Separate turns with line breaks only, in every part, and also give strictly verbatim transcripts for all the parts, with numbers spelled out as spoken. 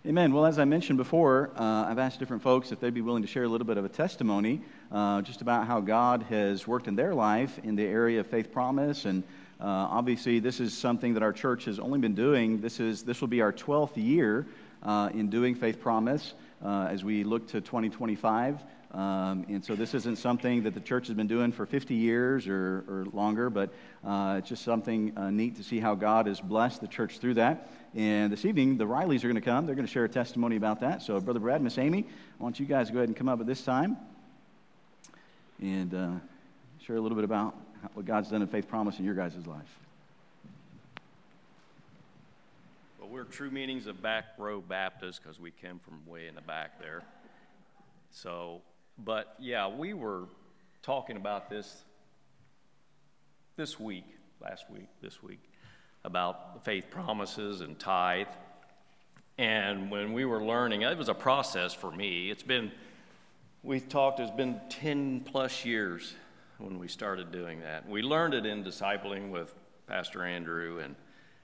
Amen. Well, as I mentioned before, uh, I've asked different folks if they'd be willing to share a little bit of a testimony uh, just about how God has worked in their life in the area of Faith Promise. And uh, obviously, this is something that our church has only been doing. This is this will be our twelfth year uh, in doing Faith Promise uh, as we look to twenty twenty-five. Um, and so this isn't something that the church has been doing for fifty years or, or longer, but uh, it's just something uh, neat to see how God has blessed the church through that. And this evening, the Rileys are going to come. They're going to share a testimony about that. So, Brother Brad, Miss Amy, I want you guys to go ahead and come up at this time and uh, share a little bit about what God's done in Faith Promise in your guys' life.
Well, we're True Meanings of Back Row Baptist because we came from way in the back there. So, but yeah, we were talking about this this week, last week, this week, about the faith promises and tithe. And when we were learning, it was a process for me. It's been, we talked, it's been ten plus years when we started doing that. We learned it in discipling with Pastor Andrew, and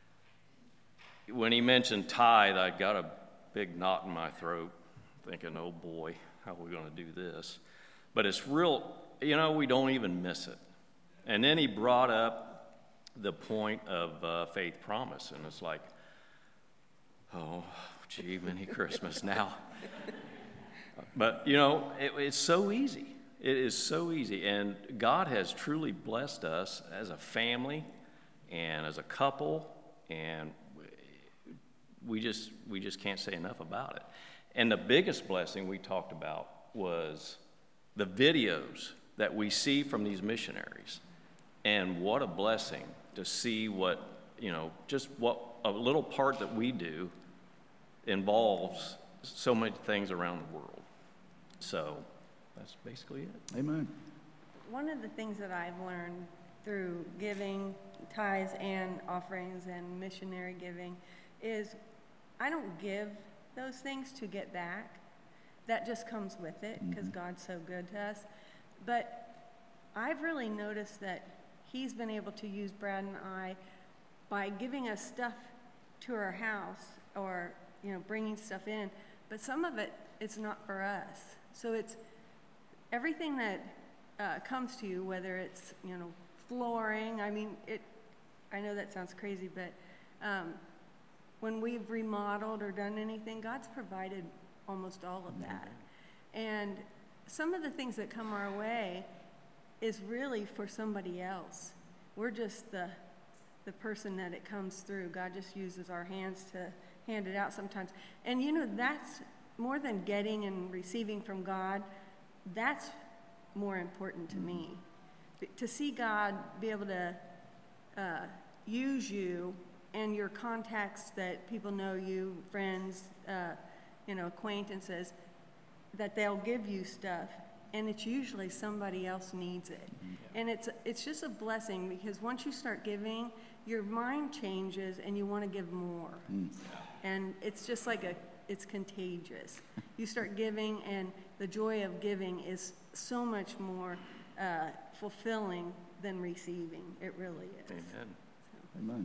when he mentioned tithe, I got a big knot in my throat, thinking, oh boy, how are we going to do this? But it's real, you know, we don't even miss it. And then he brought up the point of uh, Faith Promise, and it's like, oh, gee, many Christmas now. But, you know, it, it's so easy. It is so easy, and God has truly blessed us as a family and as a couple, and we just we just can't say enough about it. And the biggest blessing we talked about was the videos that we see from these missionaries, and what a blessing to see what, you know, just what a little part that we do involves so many things around the world. So that's basically it.
Amen.
One of the things that I've learned through giving tithes and offerings and missionary giving is I don't give those things to get back. That just comes with it because mm-hmm. God's so good to us. But I've really noticed that He's been able to use Brad and I by giving us stuff to our house or, you know, bringing stuff in. But some of it, it's not for us. So it's everything that uh, comes to you, whether it's, you know, flooring. I mean, it. I know that sounds crazy, but um, when we've remodeled or done anything, God's provided almost all of that. And some of the things that come our way is really for somebody else. We're just the the person that it comes through. God just uses our hands to hand it out sometimes. And you know, that's more than getting and receiving from God. That's more important to me. To see God be able to uh, use you and your contacts that people know you, friends, uh, you know, acquaintances, that they'll give you stuff. And it's usually somebody else needs it. Yeah. And it's it's just a blessing because once you start giving, your mind changes and you want to give more. Mm. And it's just like a, it's contagious. You start giving and the joy of giving is so much more uh, fulfilling than receiving. It really is.
Amen.
So.
Amen.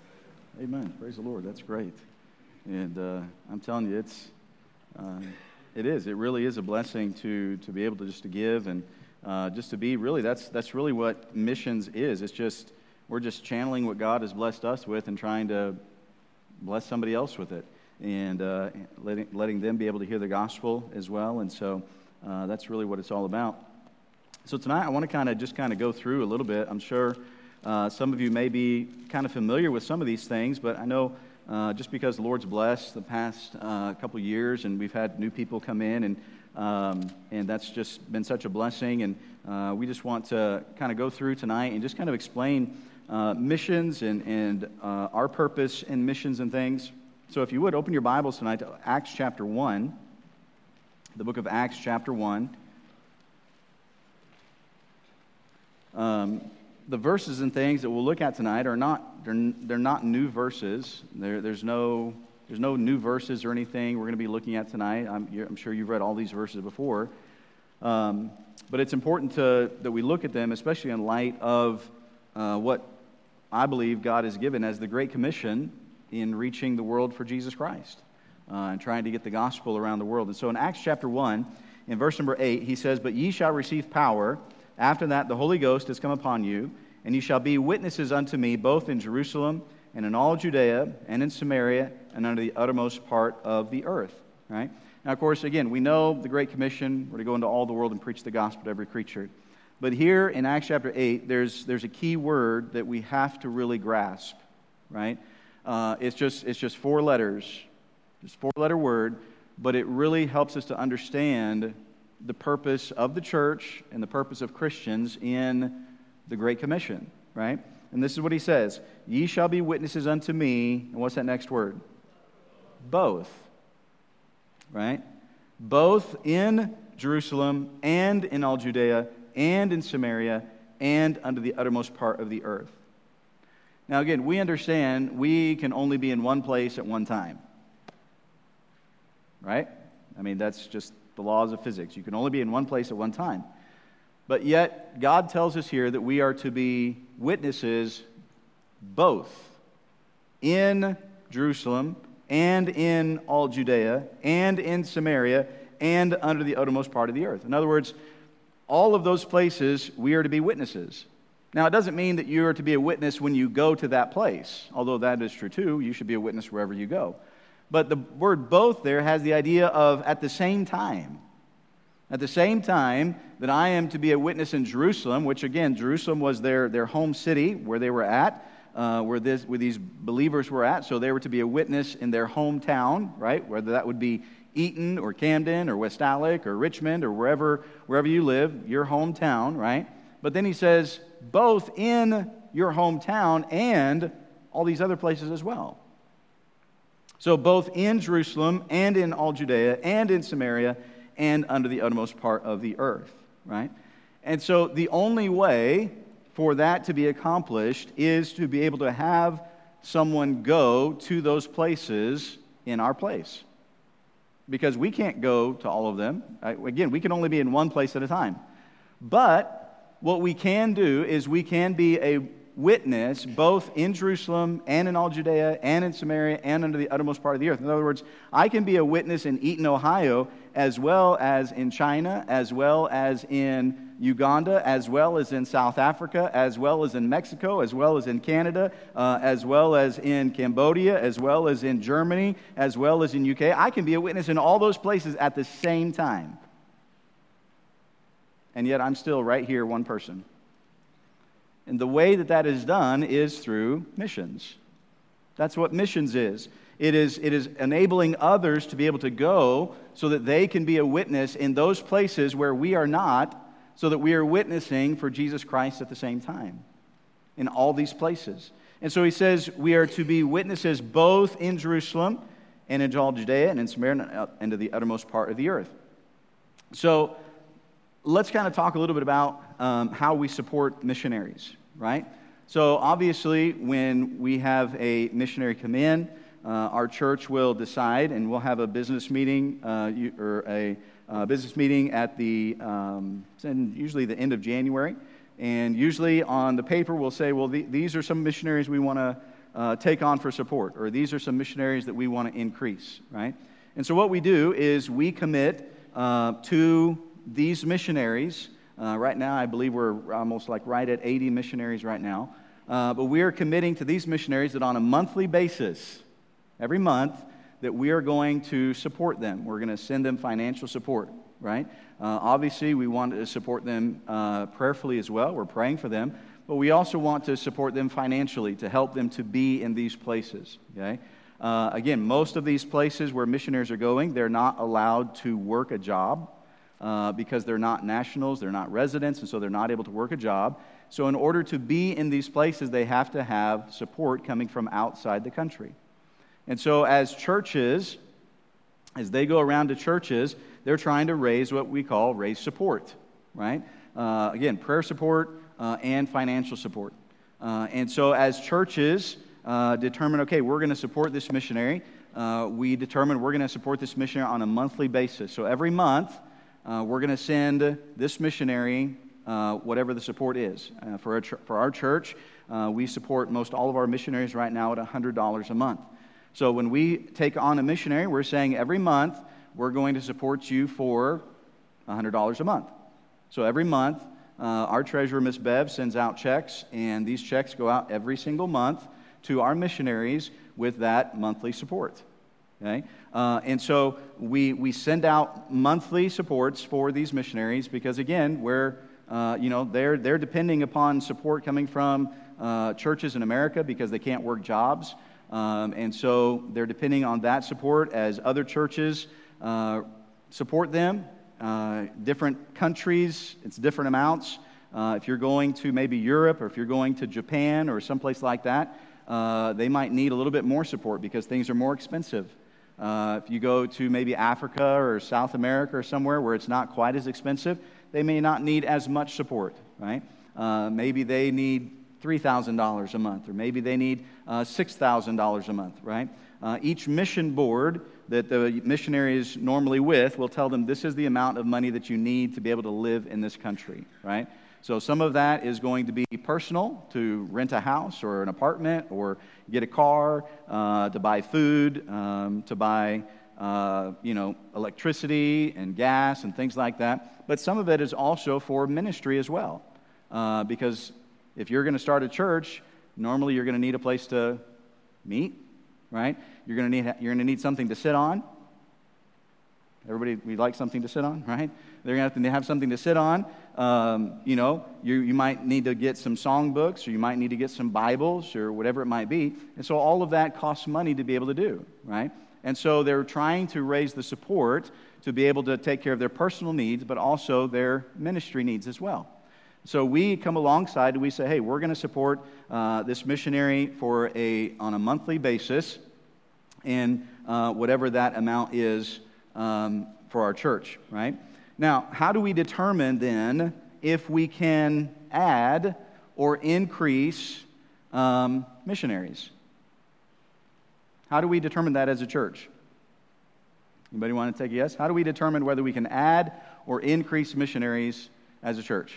Amen. Praise the Lord. That's great. And uh, I'm telling you, it's... Uh, It is. It really is a blessing to to be able to just to give and uh, just to be really. That's that's really what missions is. It's just we're just channeling what God has blessed us with and trying to bless somebody else with it, and uh, letting letting them be able to hear the gospel as well. And so uh, that's really what it's all about. So tonight I want to kind of just kind of go through a little bit. I'm sure uh, some of you may be kind of familiar with some of these things, but I know. Uh, just because the Lord's blessed the past uh, couple years, and we've had new people come in, and um, and that's just been such a blessing. And uh, we just want to kind of go through tonight and just kind of explain uh, missions and and uh, our purpose in missions and things. So, if you would open your Bibles tonight to Acts chapter one, the book of Acts chapter one. Um, The verses and things that we'll look at tonight are not they're, they're not new verses. There, there's no there's no new verses or anything we're going to be looking at tonight. I'm, I'm sure you've read all these verses before, um, but it's important to that we look at them, especially in light of uh, what I believe God has given as the Great Commission in reaching the world for Jesus Christ. uh, and trying to get the gospel around the world. And so in Acts chapter one, in verse number eight, he says, "But ye shall receive power. After that the Holy Ghost is come upon you, and ye shall be witnesses unto me both in Jerusalem and in all Judea and in Samaria and unto the uttermost part of the earth." Right? Now, of course, again, we know the Great Commission. We're to go into all the world and preach the gospel to every creature. But here in Acts chapter eight, there's there's a key word that we have to really grasp. Right? Uh, it's just it's just four letters, just four-letter word, but it really helps us to understand the purpose of the church and the purpose of Christians in the Great Commission, right? And this is what he says, "Ye shall be witnesses unto me," and what's that next word? Both, right? Both in Jerusalem and in all Judea and in Samaria and unto the uttermost part of the earth. Now again, we understand we can only be in one place at one time, right? I mean, that's just the laws of physics. You can only be in one place at one time. But yet, God tells us here that we are to be witnesses both in Jerusalem and in all Judea and in Samaria and under the uttermost part of the earth. In other words, all of those places we are to be witnesses. Now, it doesn't mean that you are to be a witness when you go to that place, although that is true too. You should be a witness wherever you go. But the word "both" there has the idea of at the same time. At the same time that I am to be a witness in Jerusalem, which again, Jerusalem was their, their home city where they were at, uh, where, this, where these believers were at. So they were to be a witness in their hometown, right? Whether that would be Eaton or Camden or West Alec or Richmond or wherever, wherever you live, your hometown, right? But then he says, both in your hometown and all these other places as well. So both in Jerusalem and in all Judea and in Samaria and under the uttermost part of the earth, right? And so the only way for that to be accomplished is to be able to have someone go to those places in our place. Because we can't go to all of them. Again, we can only be in one place at a time. But what we can do is we can be a witness both in Jerusalem and in all Judea and in Samaria and under the uttermost part of the earth. In other words, I can be a witness in Eaton, Ohio, as well as in China, as well as in Uganda, as well as in South Africa, as well as in Mexico, as well as in Canada, uh, as well as in Cambodia, as well as in Germany, as well as in U K. I can be a witness in all those places at the same time. And yet I'm still right here, one person. And the way that that is done is through missions. That's what missions is. It is, it is enabling others to be able to go so that they can be a witness in those places where we are not, so that we are witnessing for Jesus Christ at the same time in all these places. And so he says we are to be witnesses both in Jerusalem and in all Judea and in Samaria and to the uttermost part of the earth. So let's kind of talk a little bit about um, how we support missionaries, right? So obviously, when we have a missionary come in, uh, our church will decide, and we'll have a business meeting uh, you, or a uh, business meeting at the um, usually the end of January, and usually on the paper we'll say, well, the, these are some missionaries we want to uh, take on for support, or these are some missionaries that we want to increase, right? And so what we do is we commit uh, to these missionaries. Uh, right now, I believe we're almost like right at eighty missionaries right now. Uh, but we are committing to these missionaries that on a monthly basis, every month, that we are going to support them. We're going to send them financial support, right? Uh, obviously, we want to support them uh, prayerfully as well. We're praying for them. But we also want to support them financially to help them to be in these places, okay? Uh, again, most of these places where missionaries are going, they're not allowed to work a job. Uh, because they're not nationals, they're not residents, and so they're not able to work a job. So in order to be in these places, they have to have support coming from outside the country. And so as churches, as they go around to churches, they're trying to raise what we call raise support, right? Uh, again, prayer support uh, and financial support. Uh, and so as churches uh, determine, okay, we're going to support this missionary, uh, we determine we're going to support this missionary on a monthly basis. So every month, Uh, we're going to send this missionary uh, whatever the support is. Uh, for, our ch- for our church, uh, we support most all of our missionaries right now at one hundred dollars a month. So when we take on a missionary, we're saying every month we're going to support you for one hundred dollars a month. So every month, uh, our treasurer, Miss Bev, sends out checks, and these checks go out every single month to our missionaries with that monthly support. Okay? Uh, and so we we send out monthly supports for these missionaries because, again, we're, uh, you know, they're, they're depending upon support coming from uh, churches in America because they can't work jobs. Um, and so they're depending on that support as other churches uh, support them. Uh, different countries, it's different amounts. Uh, if you're going to maybe Europe or if you're going to Japan or someplace like that, uh, they might need a little bit more support because things are more expensive. Uh, if you go to maybe Africa or South America or somewhere where it's not quite as expensive, they may not need as much support, right? Uh, maybe they need three thousand dollars a month, or maybe they need uh, six thousand dollars a month, right? Uh, each mission board that the missionary is normally with will tell them this is the amount of money that you need to be able to live in this country, right? So some of that is going to be personal, to rent a house or an apartment or get a car, uh, to buy food, um, to buy, uh, you know, electricity and gas and things like that. But some of it is also for ministry as well, uh, because if you're going to start a church, normally you're going to need a place to meet, right? You're going to need you're going to need something to sit on. Everybody, we like something to sit on, right? They're going to have to have something to sit on. Um, you know, you, you might need to get some songbooks, or you might need to get some Bibles, or whatever it might be. And so all of that costs money to be able to do, right? And so they're trying to raise the support to be able to take care of their personal needs, but also their ministry needs as well. So we come alongside and we say, hey, we're going to support uh, this missionary for a on a monthly basis, and uh, whatever that amount is um, for our church, right? Now, how do we determine then if we can add or increase um, missionaries? How do we determine that as a church? Anybody want to take a yes? How do we determine whether we can add or increase missionaries as a church?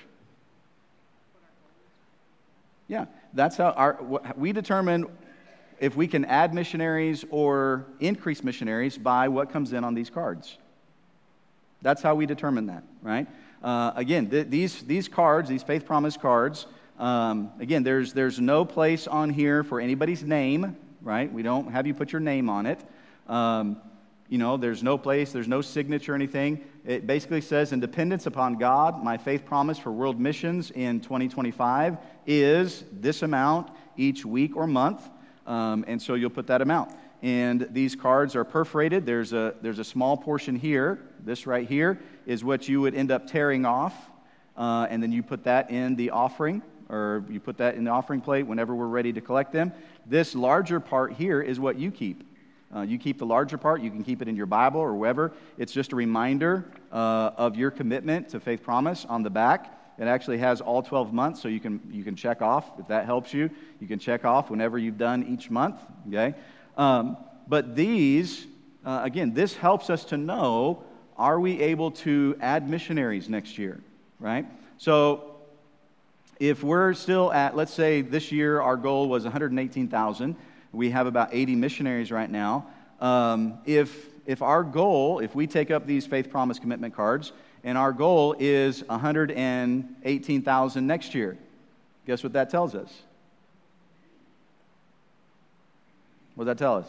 Yeah, that's how our, we determine if we can add missionaries or increase missionaries by what comes in on these cards. That's how we determine that, right? Uh, again, th- these these cards, these Faith Promise cards, um, again, there's there's no place on here for anybody's name, right? We don't have you put your name on it. Um, you know, there's no place, there's no signature or anything. It basically says, in dependence upon God, my faith promise for world missions in twenty twenty-five is this amount each week or month. Um, and so you'll put that amount. And these cards are perforated. There's a there's a small portion here. This right here is what you would end up tearing off. Uh, and then you put that in the offering, or you put that in the offering plate whenever we're ready to collect them. This larger part here is what you keep. Uh, you keep the larger part. You can keep it in your Bible or wherever. It's just a reminder uh, of your commitment to Faith Promise on the back. It actually has all twelve months, so you can you can check off if that helps you. You can check off whenever you've done each month, okay? Um, but these, uh, again, this helps us to know, are we able to add missionaries next year, right? So if we're still at, let's say this year our goal was one hundred eighteen thousand. We have about eighty missionaries right now. Um, if if our goal, if we take up these Faith Promise commitment cards, and our goal is one hundred eighteen thousand next year, guess what that tells us? What does that tell us?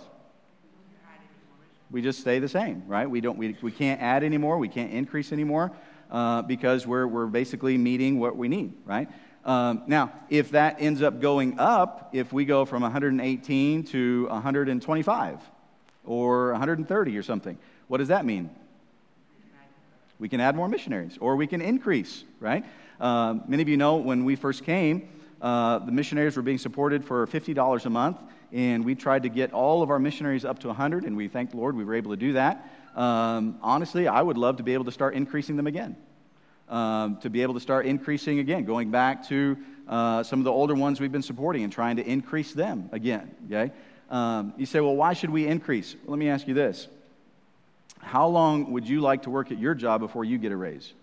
We just stay the same, right? We don't. We, we can't add anymore. We can't increase anymore uh, because we're we're basically meeting what we need, right? Um, now, if that ends up going up, if we go from one hundred eighteen to one hundred twenty-five or one hundred thirty or something, what does that mean? We can add more missionaries, or we can increase, right? Um, many of you know when we first came, uh, the missionaries were being supported for fifty dollars a month, and we tried to get all of our missionaries up to one hundred, and we thank the Lord we were able to do that. Um, honestly, I would love to be able to start increasing them again. Um, to be able to start increasing again, going back to uh, some of the older ones we've been supporting and trying to increase them again, okay? Um, you say, well, why should we increase? Well, let me ask you this. How long would you like to work at your job before you get a raise?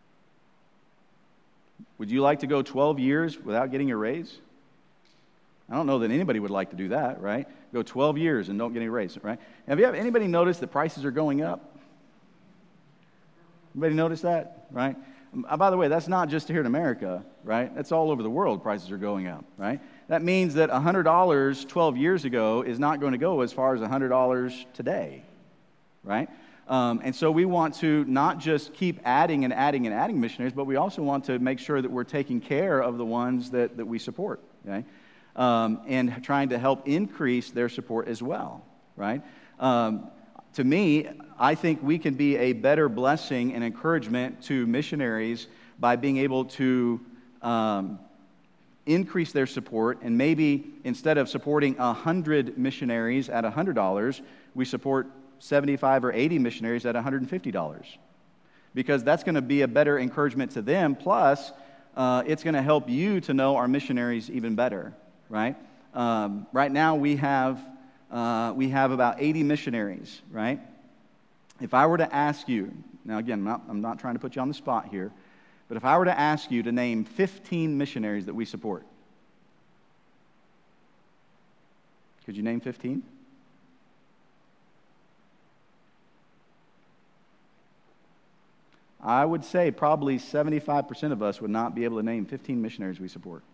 Would you like to go twelve years without getting a raise? I don't know that anybody would like to do that, right? Go twelve years and don't get any raise, right? Have you anybody noticed that prices are going up? Anybody notice that, right? Uh, by the way, that's not just here in America, right? That's all over the world, prices are going up, right? That means that one hundred dollars twelve years ago is not going to go as far as one hundred dollars today, right? Um, and so we want to not just keep adding and adding and adding missionaries, but we also want to make sure that we're taking care of the ones that, that we support, okay? Um, and trying to help increase their support as well, right? Um, to me, I think we can be a better blessing and encouragement to missionaries by being able to um, increase their support, and maybe instead of supporting one hundred missionaries at one hundred dollars, we support seventy-five or eighty missionaries at one hundred fifty dollars. Because that's going to be a better encouragement to them, plus uh, it's going to help you to know our missionaries even better, right? Um, right now we have, uh, we have about eighty missionaries, right? If I were to ask you, now again, I'm not, I'm not trying to put you on the spot here, but if I were to ask you to name fifteen missionaries that we support, could you name fifteen? I would say probably seventy-five percent of us would not be able to name fifteen missionaries we support.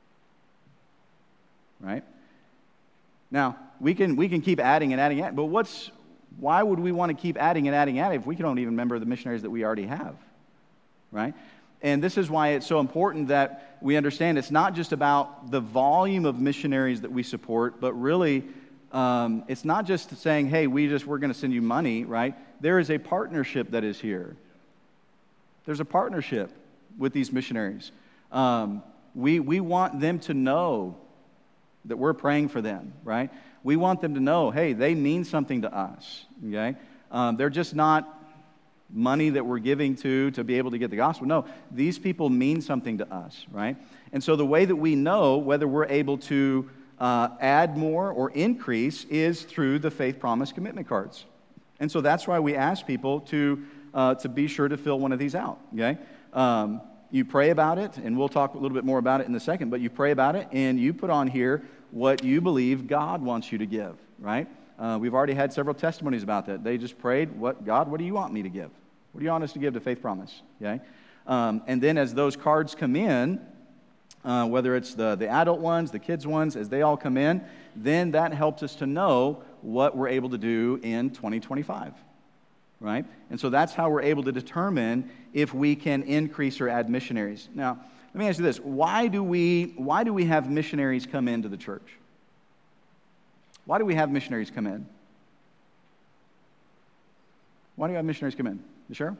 Right? Now, we can we can keep adding and adding, but what's why would we want to keep adding and adding and adding if we don't even remember the missionaries that we already have? Right? And this is why it's so important that we understand it's not just about the volume of missionaries that we support, but really um, it's not just saying, hey, we just we're going to send you money, right? There is a partnership that is here. There's a partnership with these missionaries. Um, we, we want them to know that we're praying for them, right? We want them to know, hey, they mean something to us, okay? Um, they're just not money that we're giving to to be able to get the gospel. No, these people mean something to us, right? And so the way that we know whether we're able to uh, add more or increase is through the faith promise commitment cards. And so that's why we ask people to Uh, to be sure to fill one of these out, okay? Um, you pray about it, and we'll talk a little bit more about it in a second, but you pray about it, and you put on here what you believe God wants you to give, right? Uh, we've already had several testimonies about that. They just prayed, "What God, what do you want me to give? What do you want us to give to Faith Promise?" Okay? Um, and then as those cards come in, uh, whether it's the, the adult ones, the kids ones, as they all come in, then that helps us to know what we're able to do in twenty twenty-five. Right? And so that's how we're able to determine if we can increase or add missionaries. Now, let me ask you this. Why do we, why do we have missionaries come into the church? Why do we have missionaries come in? Why do we have missionaries come in? Cheryl?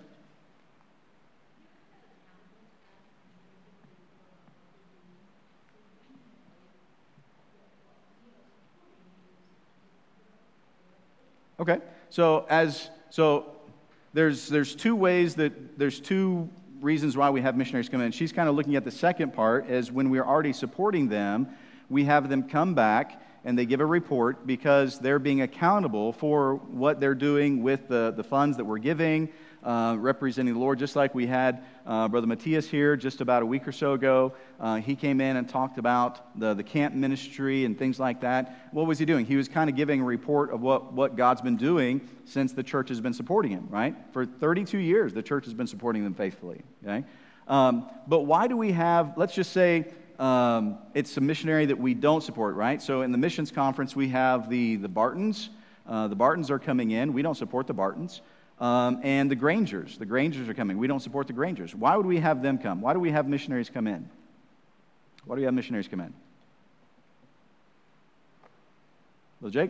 Okay. So as So there's there's two ways that there's two reasons why we have missionaries come in. She's kind of looking at the second part as when we're already supporting them, we have them come back and they give a report because they're being accountable for what they're doing with the, the funds that we're giving, uh, representing the Lord, just like we had uh, Brother Matthias here just about a week or so ago. Uh, he came in and talked about the, the camp ministry and things like that. What was he doing? He was kind of giving a report of what, what God's been doing since the church has been supporting him, right? For thirty-two years, the church has been supporting them faithfully, okay? Um, but why do we have, let's just say, Um, it's a missionary that we don't support, right? So in the missions conference, we have the, the Bartons. Uh, the Bartons are coming in. We don't support the Bartons. Um, and the Grangers. The Grangers are coming. We don't support the Grangers. Why would we have them come? Why do we have missionaries come in? Why do we have missionaries come in? Well, Jake?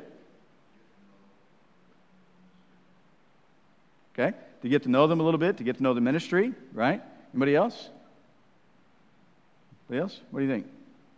Okay. To get to know them a little bit, to get to know the ministry, right? Anybody else? Anybody else? What do you think?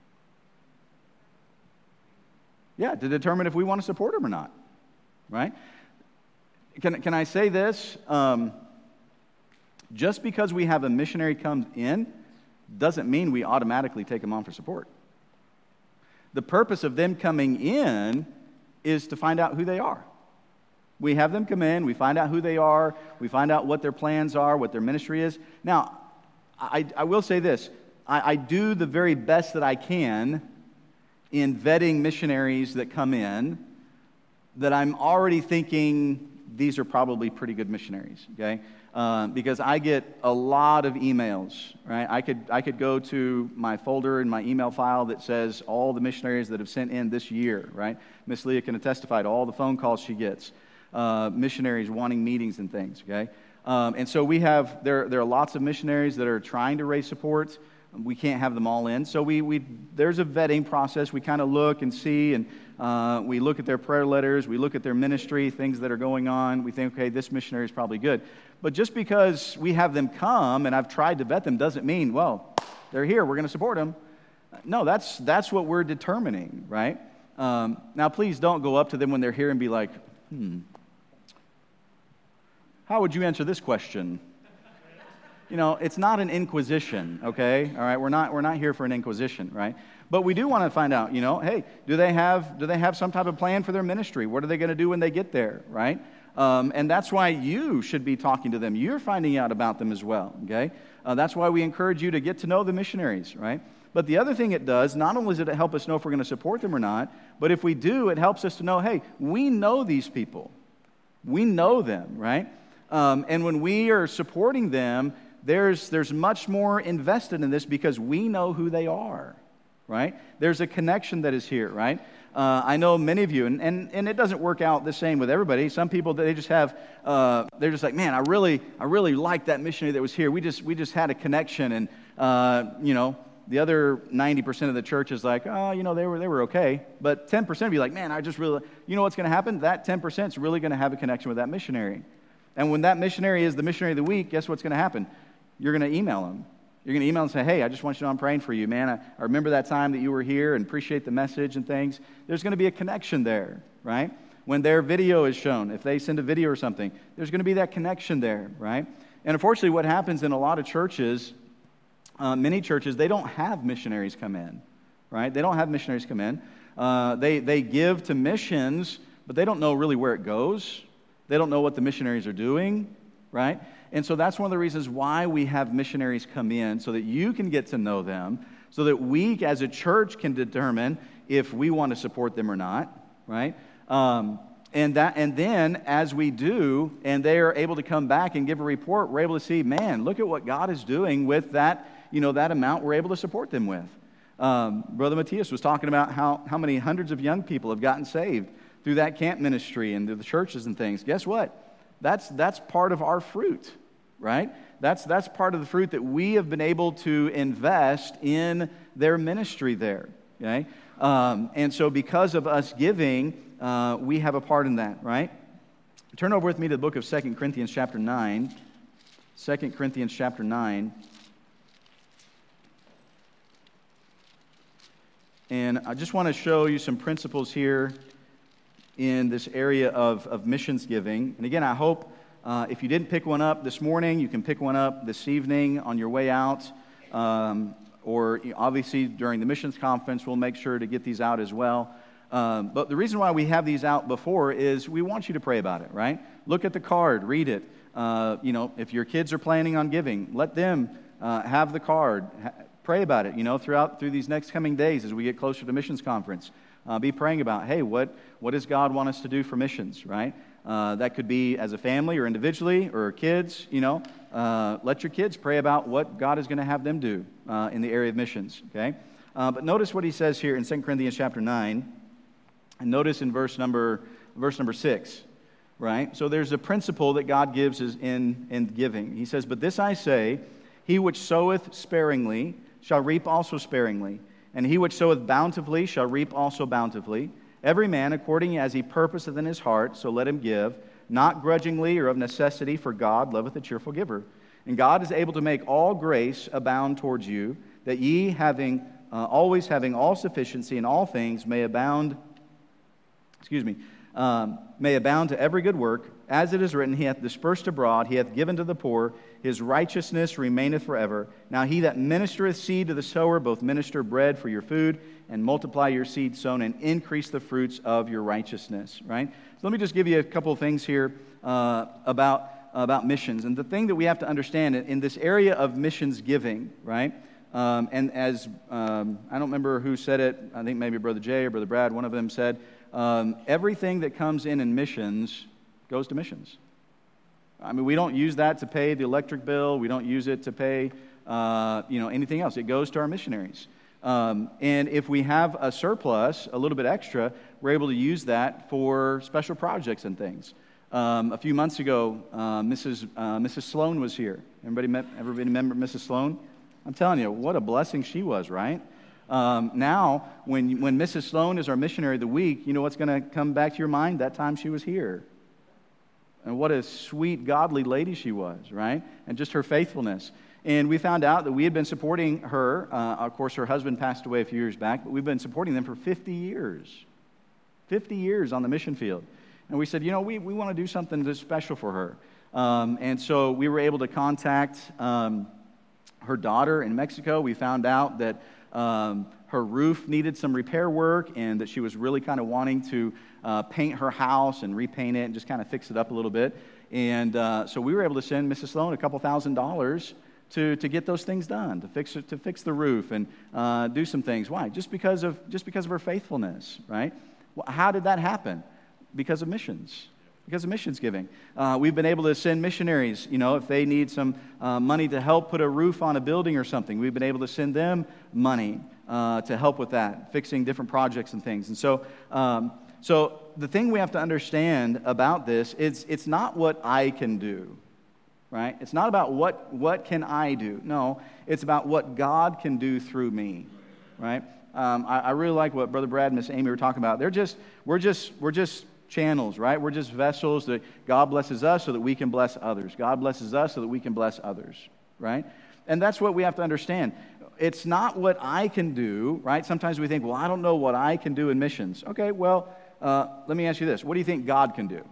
Yeah, to determine if we want to support them or not, right? Can, can I say this? Um, just because we have a missionary come in doesn't mean we automatically take them on for support. The purpose of them coming in is to find out who they are. We have them come in, we find out who they are, we find out what their plans are, what their ministry is. Now, I, I will say this. I, I do the very best that I can in vetting missionaries that come in that I'm already thinking these are probably pretty good missionaries, okay? Uh, because I get a lot of emails, right? I could I could go to my folder in my email file that says all the missionaries that have sent in this year, right? Miss Leah can testify to all the phone calls she gets, uh, missionaries wanting meetings and things, okay? Um, and so we have, there, there are lots of missionaries that are trying to raise support. We can't have them all in. So we, we there's a vetting process. We kind of look and see, and uh, we look at their prayer letters. We look at their ministry, things that are going on. We think, okay, this missionary is probably good. But just because we have them come and I've tried to vet them doesn't mean, well, they're here, we're going to support them. No, that's that's what we're determining, right? Um, now, please don't go up to them when they're here and be like, hmm, how would you answer this question? You know, it's not an inquisition, okay? All right, we're not we're not here for an inquisition, right? But we do want to find out, you know, hey, do they have do they have some type of plan for their ministry? What are they going to do when they get there, right? Um, and that's why you should be talking to them. You're finding out about them as well, okay? Uh, that's why we encourage you to get to know the missionaries, right? But the other thing it does, not only does it help us know if we're going to support them or not, but if we do, it helps us to know, hey, we know these people. We know them, right? Um, and when we are supporting them, there's there's much more invested in this because we know who they are, right? There's a connection that is here, right? Uh, I know many of you, and, and, and it doesn't work out the same with everybody. Some people, they just have, uh, they're just like, man, I really I really like that missionary that was here. We just we just had a connection, and, uh, you know, the other ninety percent of the church is like, oh, you know, they were they were okay. But ten percent of you like, man, I just really, you know what's going to happen? That ten percent is really going to have a connection with that missionary. And when that missionary is the missionary of the week, guess what's going to happen? You're going to email them. You're going to email and say, hey, I just want you to know I'm praying for you, man. I, I remember that time that you were here and appreciate the message and things. There's going to be a connection there, right? When their video is shown, if they send a video or something, there's going to be that connection there, right? And unfortunately, what happens in a lot of churches, uh, many churches, they don't have missionaries come in, right? They don't have missionaries come in. Uh, they, they give to missions, but they don't know really where it goes. They don't know what the missionaries are doing, right? And so that's one of the reasons why we have missionaries come in, so that you can get to know them, so that we as a church can determine if we want to support them or not, right? Um, and that, and then as we do, and they are able to come back and give a report, we're able to see, man, look at what God is doing with that, you know, that amount we're able to support them with. Um, Brother Matthias was talking about how, how many hundreds of young people have gotten saved through that camp ministry and through the churches and things. Guess what? That's that's part of our fruit, right? That's that's part of the fruit that we have been able to invest in their ministry there, okay? Um, and so because of us giving, uh, we have a part in that, right? Turn over with me to the book of Second Corinthians chapter nine. Second Corinthians chapter nine. And I just want to show you some principles here in this area of, of missions giving. And again, I hope uh, if you didn't pick one up this morning, you can pick one up this evening on your way out. Um, or obviously during the missions conference, we'll make sure to get these out as well. Um, but the reason why we have these out before is we want you to pray about it, right? Look at the card, read it. Uh, you know, if your kids are planning on giving, let them uh, have the card. Ha- pray about it, you know, throughout through these next coming days as we get closer to missions conference. Uh, be praying about, hey, what, what does God want us to do for missions, right? Uh, that could be as a family or individually or kids, you know. Uh, let your kids pray about what God is going to have them do uh, in the area of missions, okay? Uh, but notice what he says here in Second Corinthians chapter nine, and notice in verse number verse number six, right? So there's a principle that God gives is in, in giving. He says, but this I say, he which soweth sparingly shall reap also sparingly. And he which soweth bountifully shall reap also bountifully. Every man according as he purposeth in his heart, so let him give, not grudgingly or of necessity, for God loveth a cheerful giver. And God is able to make all grace abound towards you, that ye, having uh, always having all sufficiency in all things, may abound, excuse me, um, may abound to every good work. As it is written, he hath dispersed abroad, he hath given to the poor, his righteousness remaineth forever. Now he that ministereth seed to the sower, both minister bread for your food, and multiply your seed sown, and increase the fruits of your righteousness, right? So let me just give you a couple of things here uh, about, about missions. And the thing that we have to understand in, in this area of missions giving, right? Um, and as, um, I don't remember who said it, I think maybe Brother Jay or Brother Brad, one of them said, um, everything that comes in in missions goes to missions. I mean, we don't use that to pay the electric bill. We don't use it to pay, uh, you know, anything else. It goes to our missionaries. Um, and if we have a surplus, a little bit extra, we're able to use that for special projects and things. Um, a few months ago, uh, Missus Uh, Missus Sloan was here. Everybody, met, everybody remember Missus Sloan? I'm telling you, what a blessing she was, right? Um, now, when when Missus Sloan is our missionary of the week, you know what's going to come back to your mind? That time she was here. And what a sweet, godly lady she was, right? And just her faithfulness. And we found out that we had been supporting her. Uh, of course, her husband passed away a few years back, but we've been supporting them for fifty years. fifty years on the mission field. And we said, you know, we, we want to do something that's special for her. Um, and so we were able to contact um, her daughter in Mexico. We found out that um, her roof needed some repair work and that she was really kind of wanting to uh, paint her house and repaint it and just kind of fix it up a little bit. And uh, so we were able to send Missus Sloan a couple thousand dollars to, to get those things done, to fix it, to fix the roof and uh, do some things. Why? Just because of just because of her faithfulness, right? Well, how did that happen? Because of missions. Because of missions giving. Uh, we've been able to send missionaries, you know, if they need some uh, money to help put a roof on a building or something, we've been able to send them money uh, to help with that, fixing different projects and things. And so, um, so the thing we have to understand about this is it's not what I can do, right? It's not about what, what can I do. No, it's about what God can do through me, right? Um, I, I really like what Brother Brad and Miss Amy were talking about. They're just, we're just, we're just channels, right? We're just vessels that God blesses us so that we can bless others. God blesses us so that we can bless others, right? And that's what we have to understand. It's not what I can do, right? Sometimes we think, well, I don't know what I can do in missions. Okay, well, uh, let me ask you this. What do you think God can do?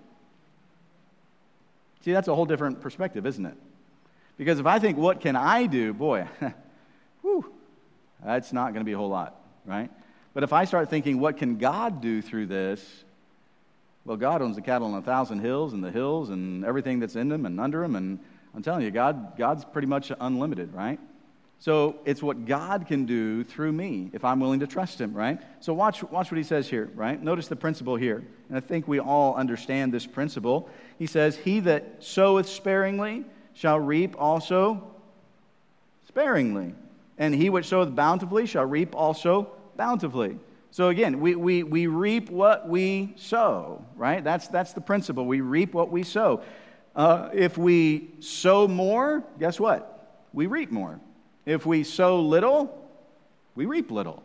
See, that's a whole different perspective, isn't it? Because if I think, what can I do? Boy, whew, that's not going to be a whole lot, right? But if I start thinking, what can God do through this? Well, God owns the cattle on a thousand hills and the hills and everything that's in them and under them. And I'm telling you, God, God's pretty much unlimited, right? So it's what God can do through me if I'm willing to trust Him, right? So watch, watch what He says here, right? Notice the principle here. And I think we all understand this principle. He says, he that soweth sparingly shall reap also sparingly. And he which soweth bountifully shall reap also bountifully. So again, we, we, we reap what we sow, right? That's, that's the principle. We reap what we sow. Uh, if we sow more, guess what? We reap more. If we sow little, we reap little.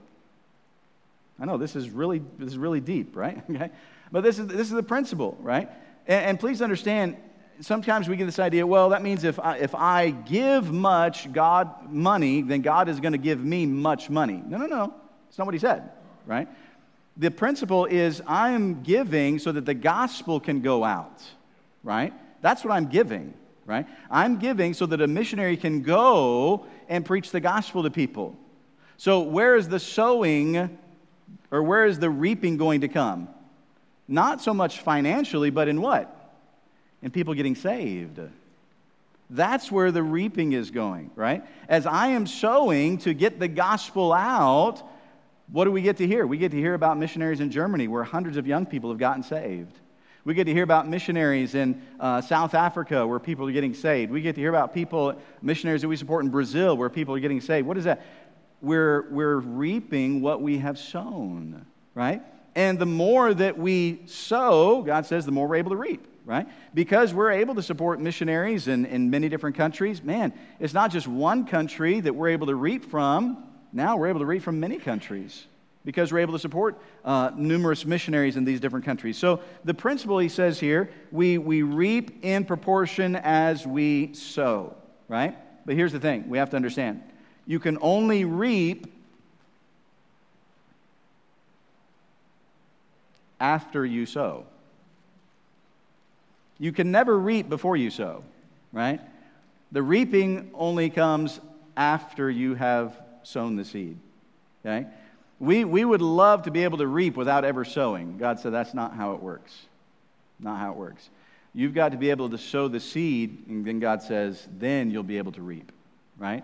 I know this is really this is really deep, right? Okay, but this is this is the principle, right? And, and please understand, sometimes we get this idea. Well, that means if I, if I give much God money, then God is going to give me much money. No, no, no. That's not what He said. Right? The principle is I'm giving so that the gospel can go out, right? That's what I'm giving, right? I'm giving so that a missionary can go and preach the gospel to people. So where is the sowing or where is the reaping going to come? Not so much financially, but in what? In people getting saved. That's where the reaping is going, right? As I am sowing to get the gospel out, what do we get to hear? We get to hear about missionaries in Germany where hundreds of young people have gotten saved. We get to hear about missionaries in uh, South Africa where people are getting saved. We get to hear about people, missionaries that we support in Brazil where people are getting saved. What is that? We're, we're reaping what we have sown, right? And the more that we sow, God says, the more we're able to reap, right? Because we're able to support missionaries in, in many different countries. Man, it's not just one country that we're able to reap from. Now we're able to reap from many countries because we're able to support uh, numerous missionaries in these different countries. So the principle he says here, we, we reap in proportion as we sow, right? But here's the thing, we have to understand. You can only reap after you sow. You can never reap before you sow, right? The reaping only comes after you have sown the seed, okay? We, we would love to be able to reap without ever sowing. God said that's not how it works. Not how it works. You've got to be able to sow the seed, and then God says, then you'll be able to reap, right?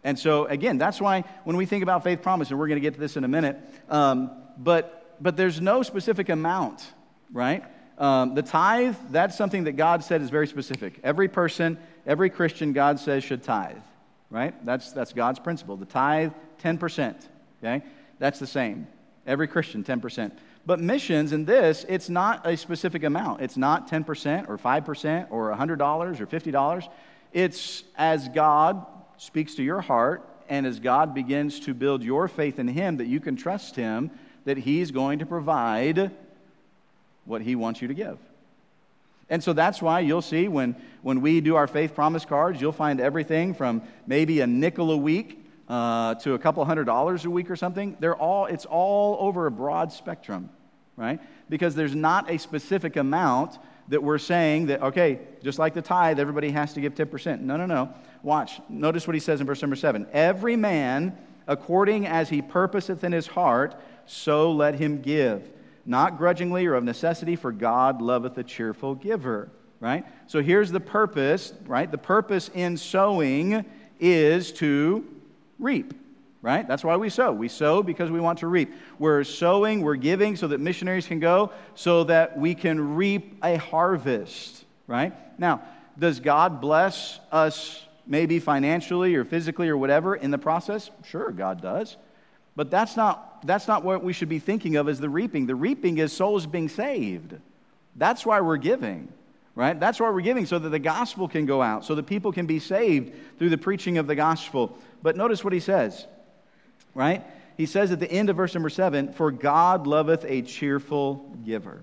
And so, again, that's why when we think about faith promise, and we're going to get to this in a minute, um, but, but there's no specific amount, right? Um, the tithe, that's something that God said is very specific. Every person, every Christian, God says should tithe, right? That's, that's God's principle. The tithe, ten percent, okay? That's the same. Every Christian, ten percent. But missions in this, it's not a specific amount. It's not ten percent or five percent or one hundred dollars or fifty dollars. It's as God speaks to your heart and as God begins to build your faith in Him, that you can trust Him, that He's going to provide what He wants you to give. And so that's why you'll see when, when we do our faith promise cards, you'll find everything from maybe a nickel a week Uh, to a couple hundred dollars a week or something. They're all, it's all over a broad spectrum, right? Because there's not a specific amount that we're saying that, okay, just like the tithe, everybody has to give ten percent. No, no, no. Watch. Notice what he says in verse number seven. Every man, according as he purposeth in his heart, so let him give. Not grudgingly or of necessity, for God loveth a cheerful giver, right? So here's the purpose, right? The purpose in sowing is to reap, right? That's why we sow. We sow because we want to reap. We're sowing, we're giving so that missionaries can go, so that we can reap a harvest, right? Now, does God bless us maybe financially or physically or whatever in the process? Sure, God does. But that's not, that's not what we should be thinking of as the reaping. The reaping is souls being saved. That's why we're giving. Right? That's why we're giving, so that the gospel can go out, so that people can be saved through the preaching of the gospel. But notice what he says, right? He says at the end of verse number seven, for God loveth a cheerful giver.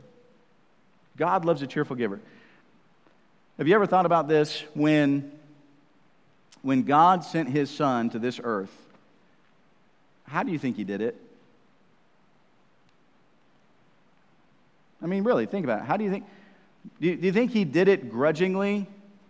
God loves a cheerful giver. Have you ever thought about this? When, when God sent His Son to this earth, how do you think He did it? I mean, really, think about it. How do you think... Do you, do you think He did it grudgingly?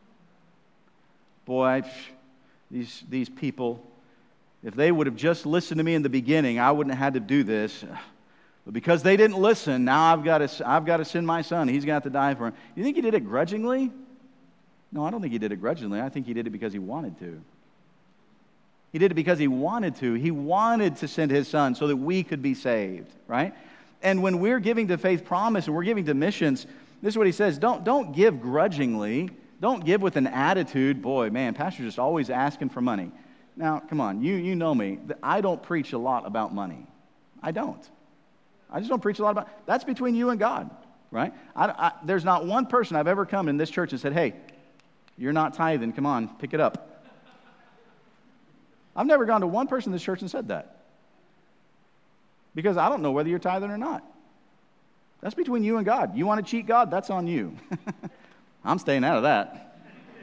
Boy, these, these people, if they would have just listened to me in the beginning, I wouldn't have had to do this. But because they didn't listen, now I've got to, I've got to send my son. He's got to die for him. You think He did it grudgingly? No, I don't think He did it grudgingly. I think He did it because He wanted to. He did it because He wanted to. He wanted to send His Son so that we could be saved, right? And when we're giving to Faith Promise and we're giving to missions, this is what he says, don't, don't give grudgingly. Don't give with an attitude, boy, man, pastor's just always asking for money. Now, come on, you, you know me. I don't preach a lot about money. I don't. I just don't preach a lot about, that's between you and God, right? I, I, there's not one person I've ever come in this church and said, hey, you're not tithing, come on, pick it up. I've never gone to one person in this church and said that. Because I don't know whether you're tithing or not. That's between you and God. You want to cheat God? That's on you. I'm staying out of that.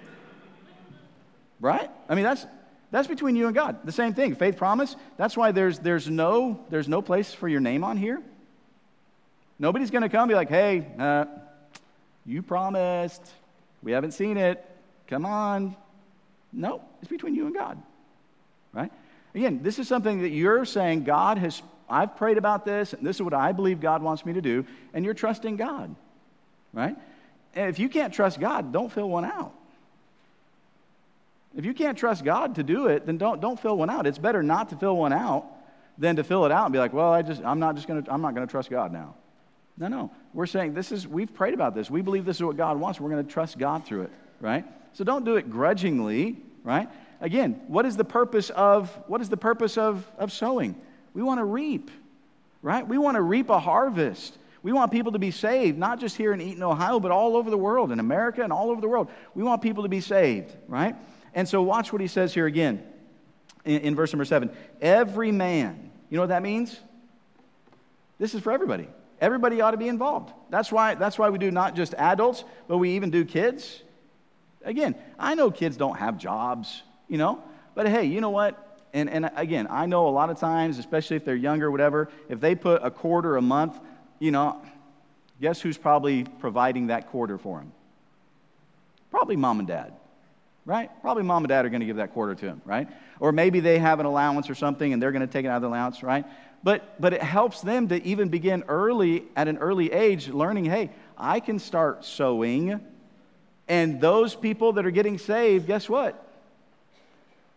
Right? I mean, that's that's between you and God. The same thing. Faith promise. That's why there's there's no there's no place for your name on here. Nobody's going to come and be like, hey, uh, you promised. We haven't seen it. Come on. No, it's between you and God. Right? Again, this is something that you're saying God has, I've prayed about this, and this is what I believe God wants me to do, and you're trusting God. Right? And if you can't trust God, don't fill one out. If you can't trust God to do it, then don't don't fill one out. It's better not to fill one out than to fill it out and be like, well, I just I'm not just gonna I'm not gonna trust God now. No, no. We're saying this is we've prayed about this. We believe this is what God wants. We're gonna trust God through it, right? So don't do it grudgingly, right? Again, what is the purpose of what is the purpose of, of sowing? We want to reap, right? We want to reap a harvest. We want people to be saved, not just here in Eaton, Ohio, but all over the world, in America and all over the world. We want people to be saved, right? And so watch what he says here again in, in verse number seven. Every man, you know what that means? This is for everybody. Everybody ought to be involved. That's why, that's why we do not just adults, but we even do kids. Again, I know kids don't have jobs, you know, but hey, you know what? And, and again, I know a lot of times, especially if they're younger, whatever, if they put a quarter a month, you know, guess who's probably providing that quarter for them? Probably mom and dad. Right? Probably mom and dad are going to give that quarter to him, right? Or maybe they have an allowance or something and they're going to take it out of the allowance, right? But but it helps them to even begin early, at an early age, learning, hey, I can start sowing, and those people that are getting saved, guess what?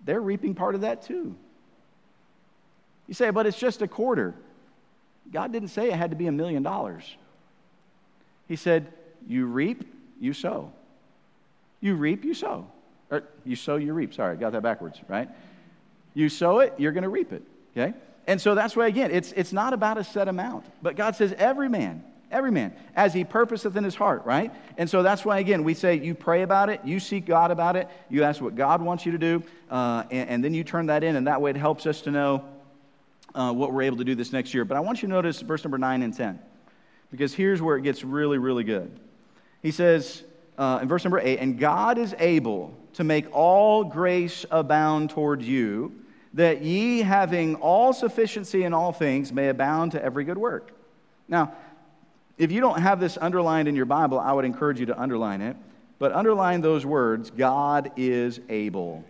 they're reaping part of that too. You say, but it's just a quarter. God didn't say it had to be a million dollars. He said, you reap, you sow. You reap, you sow. Or you sow, you reap. Sorry, I got that backwards, right? You sow it, you're going to reap it, okay? And so that's why, again, it's, it's not about a set amount. But God says every man, every man, as he purposeth in his heart, right? And so that's why, again, we say you pray about it, you seek God about it, you ask what God wants you to do, uh, and, and then you turn that in, and that way it helps us to know uh, what we're able to do this next year. But I want you to notice verse number nine and ten, because here's where it gets really, really good. He says uh, in verse number eight, and God is able to make all grace abound toward you, that ye, having all sufficiency in all things, may abound to every good work. Now, if you don't have this underlined in your Bible, I would encourage you to underline it. But underline those words, God is able.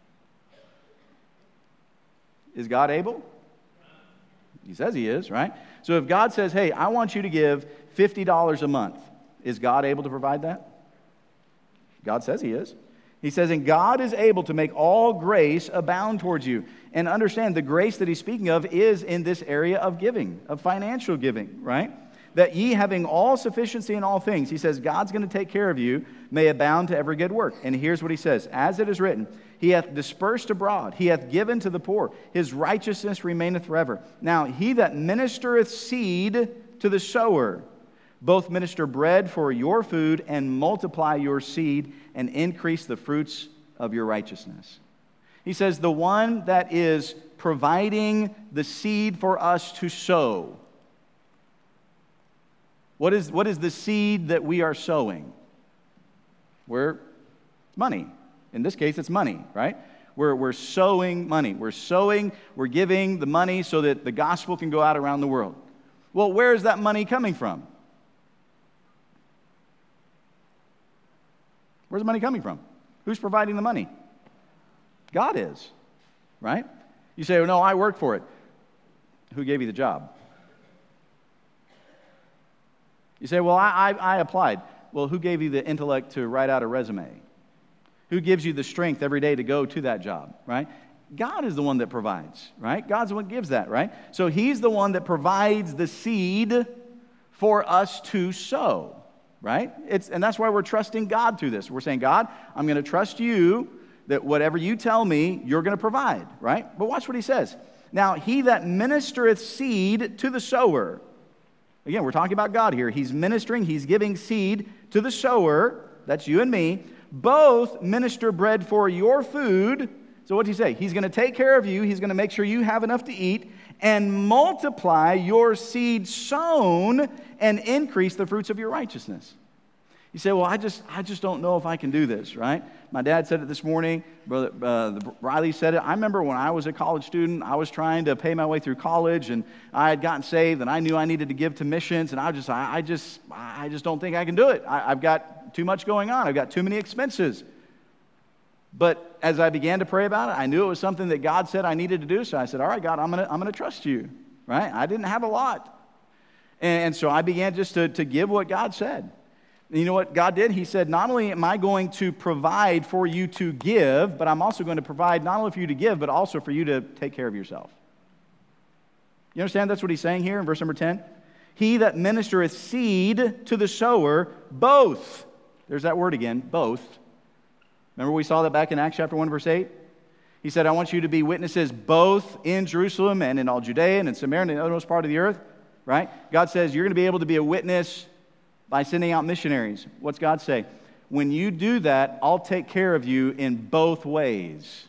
Is God able? He says he is, right? So if God says, hey, I want you to give fifty dollars a month, is God able to provide that? God says he is. He says, and God is able to make all grace abound towards you. And understand, the grace that he's speaking of is in this area of giving, of financial giving, right? That ye, having all sufficiency in all things, he says, God's going to take care of you, may abound to every good work. And here's what he says, as it is written, he hath dispersed abroad, he hath given to the poor, his righteousness remaineth forever. Now, he that ministereth seed to the sower, both minister bread for your food and multiply your seed and increase the fruits of your righteousness. He says, the one that is providing the seed for us to sow. What is, what is the seed that we are sowing? We're money. In this case, it's money, right? We're, we're sowing money. We're sowing, we're giving the money so that the gospel can go out around the world. Well, where is that money coming from? Where's the money coming from? Who's providing the money? God is, right? You say, oh, no, I work for it. Who gave you the job? You say, well, I, I, I applied. Well, who gave you the intellect to write out a resume? Who gives you the strength every day to go to that job, right? God is the one that provides, right? God's the one that gives that, right? So he's the one that provides the seed for us to sow. Right? It's, and that's why we're trusting God through this. We're saying, God, I'm going to trust you that whatever you tell me, you're going to provide. Right? But watch what he says. Now, he that ministereth seed to the sower. Again, we're talking about God here. He's ministering, he's giving seed to the sower. That's you and me. Both minister bread for your food. So what's he say? He's going to take care of you. He's going to make sure you have enough to eat and multiply your seed sown and increase the fruits of your righteousness. You say, well, I just I just don't know if I can do this, right? My dad said it this morning. Brother uh, Riley said it. I remember when I was a college student, I was trying to pay my way through college, and I had gotten saved, and I knew I needed to give to missions, and I just I, I just I just don't think I can do it. I, I've got too much going on. I've got too many expenses. But as I began to pray about it, I knew it was something that God said I needed to do. So I said, all right, God, I'm going to I'm going to trust you, right? I didn't have a lot. And, and so I began just to, to give what God said. And you know what God did? He said, not only am I going to provide for you to give, but I'm also going to provide not only for you to give, but also for you to take care of yourself. You understand that's what he's saying here in verse number ten? He that ministereth seed to the sower, both. There's that word again, both. Remember we saw that back in Acts chapter one, verse eight? He said, I want you to be witnesses both in Jerusalem and in all Judea and in Samaria and in the uttermost part of the earth, right? God says you're going to be able to be a witness by sending out missionaries. What's God say? When you do that, I'll take care of you in both ways.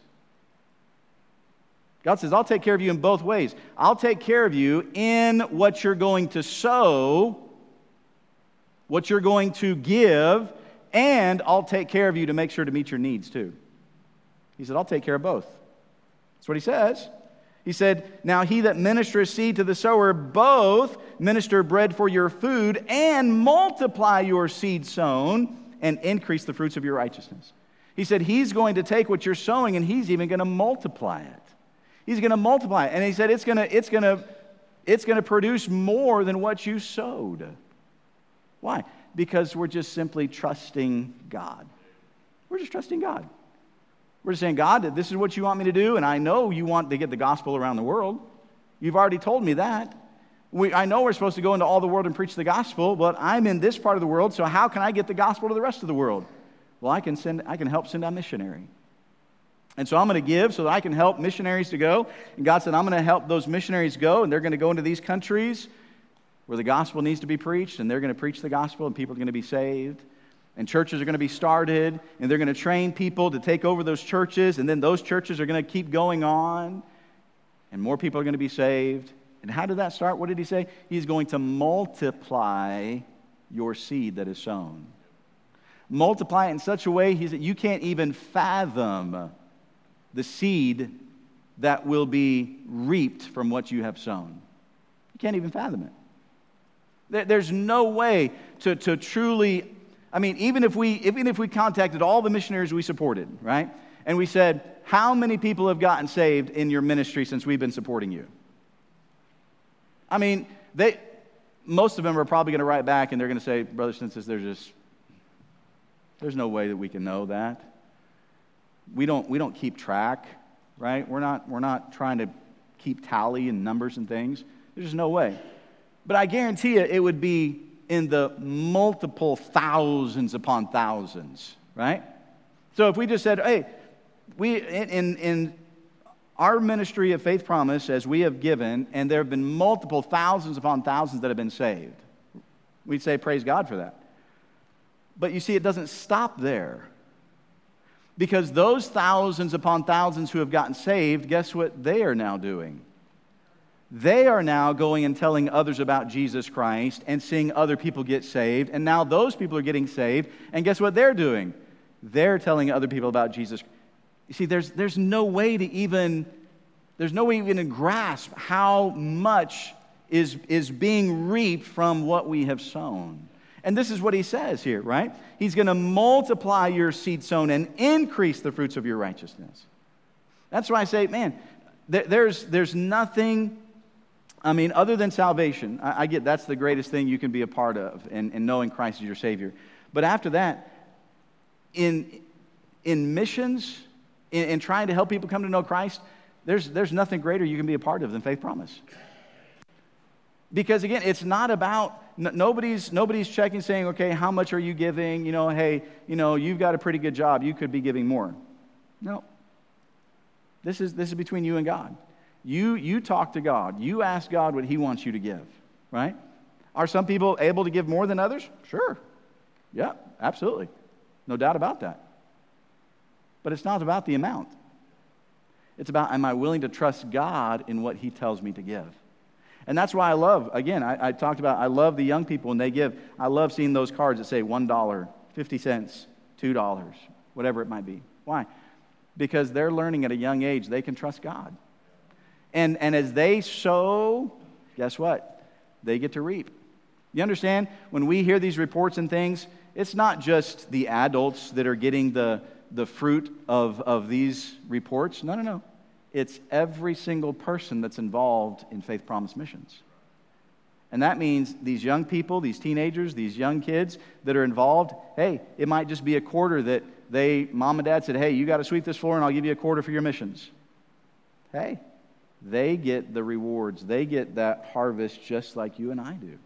God says, I'll take care of you in both ways. I'll take care of you in what you're going to sow, what you're going to give, and I'll take care of you to make sure to meet your needs too. He said, I'll take care of both. That's what he says. He said, now he that ministereth seed to the sower, both minister bread for your food and multiply your seed sown and increase the fruits of your righteousness. He said he's going to take what you're sowing and he's even going to multiply it. He's going to multiply it. And he said it's going to, it's going to, it's going to produce more than what you sowed. Why? Because we're just simply trusting God. We're just trusting God. We're just saying, God, this is what you want me to do, and I know you want to get the gospel around the world. You've already told me that. We, I know we're supposed to go into all the world and preach the gospel, but I'm in this part of the world, so how can I get the gospel to the rest of the world? Well, I can send. I can help send a missionary. And so I'm going to give so that I can help missionaries to go. And God said, I'm going to help those missionaries go, and they're going to go into these countries where the gospel needs to be preached, and they're going to preach the gospel, and people are going to be saved. And churches are going to be started, and they're going to train people to take over those churches, and then those churches are going to keep going on, and more people are going to be saved. And how did that start? What did he say? He's going to multiply your seed that is sown. Multiply it in such a way that you can't even fathom the seed that will be reaped from what you have sown. You can't even fathom it. There's no way to, to truly, I mean, even if we even if we contacted all the missionaries we supported, right? And we said, how many people have gotten saved in your ministry since we've been supporting you? I mean, they, most of them are probably going to write back and they're going to say, brothers and sisters, there's just, there's no way that we can know that. We don't, we don't keep track, right? We're not, we're not trying to keep tally and numbers and things. There's just no way. But I guarantee you it would be in the multiple thousands upon thousands, right? So if we just said, hey, we, in, in our ministry of Faith Promise, as we have given, and there have been multiple thousands upon thousands that have been saved, we'd say, praise God for that. But you see, it doesn't stop there. Because those thousands upon thousands who have gotten saved, guess what they are now doing? They are now going and telling others about Jesus Christ and seeing other people get saved. And now those people are getting saved. And guess what they're doing? They're telling other people about Jesus Christ. You see, there's, there's no way to even, there's no way even to grasp how much is, is being reaped from what we have sown. And this is what he says here, right? He's going to multiply your seed sown and increase the fruits of your righteousness. That's why I say, man, there, there's, there's nothing, I mean, other than salvation. I, I get that's the greatest thing you can be a part of, and, and knowing Christ as your Savior. But after that, in, in missions, in, in trying to help people come to know Christ, there's, there's nothing greater you can be a part of than Faith Promise. Because again, it's not about, n- nobody's nobody's checking saying, okay, how much are you giving? You know, hey, you know, you've got a pretty good job. You could be giving more. No. This is this is between you and God. You you talk to God. You ask God what he wants you to give, right? Are some people able to give more than others? Sure. Yeah, absolutely. No doubt about that. But it's not about the amount. It's about, am I willing to trust God in what he tells me to give? And that's why I love, again, I, I talked about, I love the young people when they give. I love seeing those cards that say one dollar, fifty cents, two dollars, whatever it might be. Why? Because they're learning at a young age they can trust God. And, and as they sow, guess what? They get to reap. You understand? When we hear these reports and things, it's not just the adults that are getting the, the fruit of, of these reports. No, no, no. It's every single person that's involved in Faith Promise missions. And that means these young people, these teenagers, these young kids that are involved, hey, it might just be a quarter that they, mom and dad said, hey, you got to sweep this floor and I'll give you a quarter for your missions. Hey, they get the rewards. They get that harvest just like you and I do.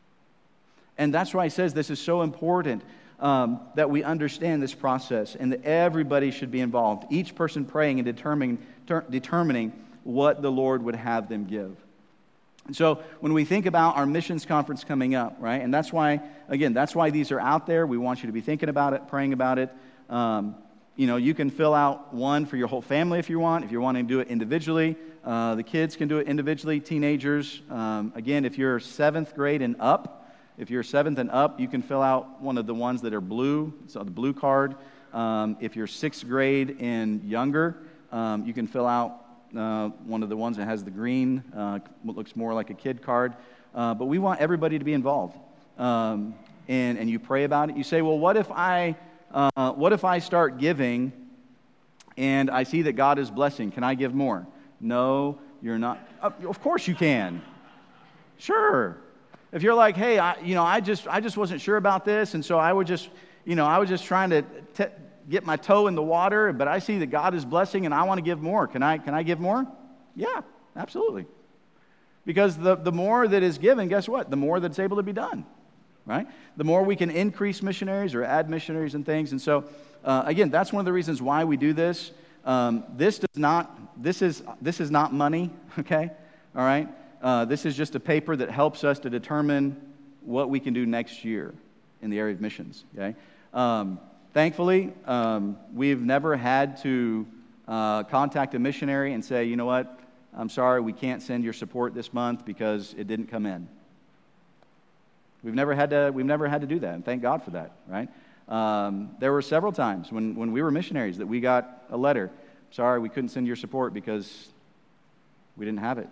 And that's why he says this is so important, um, that we understand this process and that everybody should be involved. Each person praying and determining, ter- determining what the Lord would have them give. And so when we think about our missions conference coming up, right, and that's why, again, that's why these are out there. We want you to be thinking about it, praying about it. Um, you know, you can fill out one for your whole family if you want. If you're wanting to do it individually, uh, the kids can do it individually, teenagers. Um, again, if you're seventh grade and up, if you're seventh and up, you can fill out one of the ones that are blue, so the blue card. Um, if you're sixth grade and younger, um, you can fill out uh, one of the ones that has the green, uh, what looks more like a kid card. Uh, but we want everybody to be involved. Um, and, and you pray about it. You say, well, what if I, uh, what if I start giving and I see that God is blessing? Can I give more? No, you're not. Uh, of course you can. Sure. If you're like, hey, I, you know, I just, I just wasn't sure about this, and so I would just, you know, I was just trying to, te- get my toe in the water, but I see that God is blessing and I want to give more. Can I, can I give more? Yeah, absolutely. Because the, the more that is given, guess what? The more that's able to be done, right? The more we can increase missionaries or add missionaries and things. And so, uh, again, that's one of the reasons why we do this. Um, this does not, this is, this is not money, okay? All right? Uh, this is just a paper that helps us to determine what we can do next year in the area of missions, okay? Um, thankfully, um, we've never had to uh, contact a missionary and say, you know what, I'm sorry, we can't send your support this month because it didn't come in. We've never had to, we've never had to do that, and thank God for that, right? Um, there were several times when, when we were missionaries that we got a letter, sorry, we couldn't send your support because we didn't have it.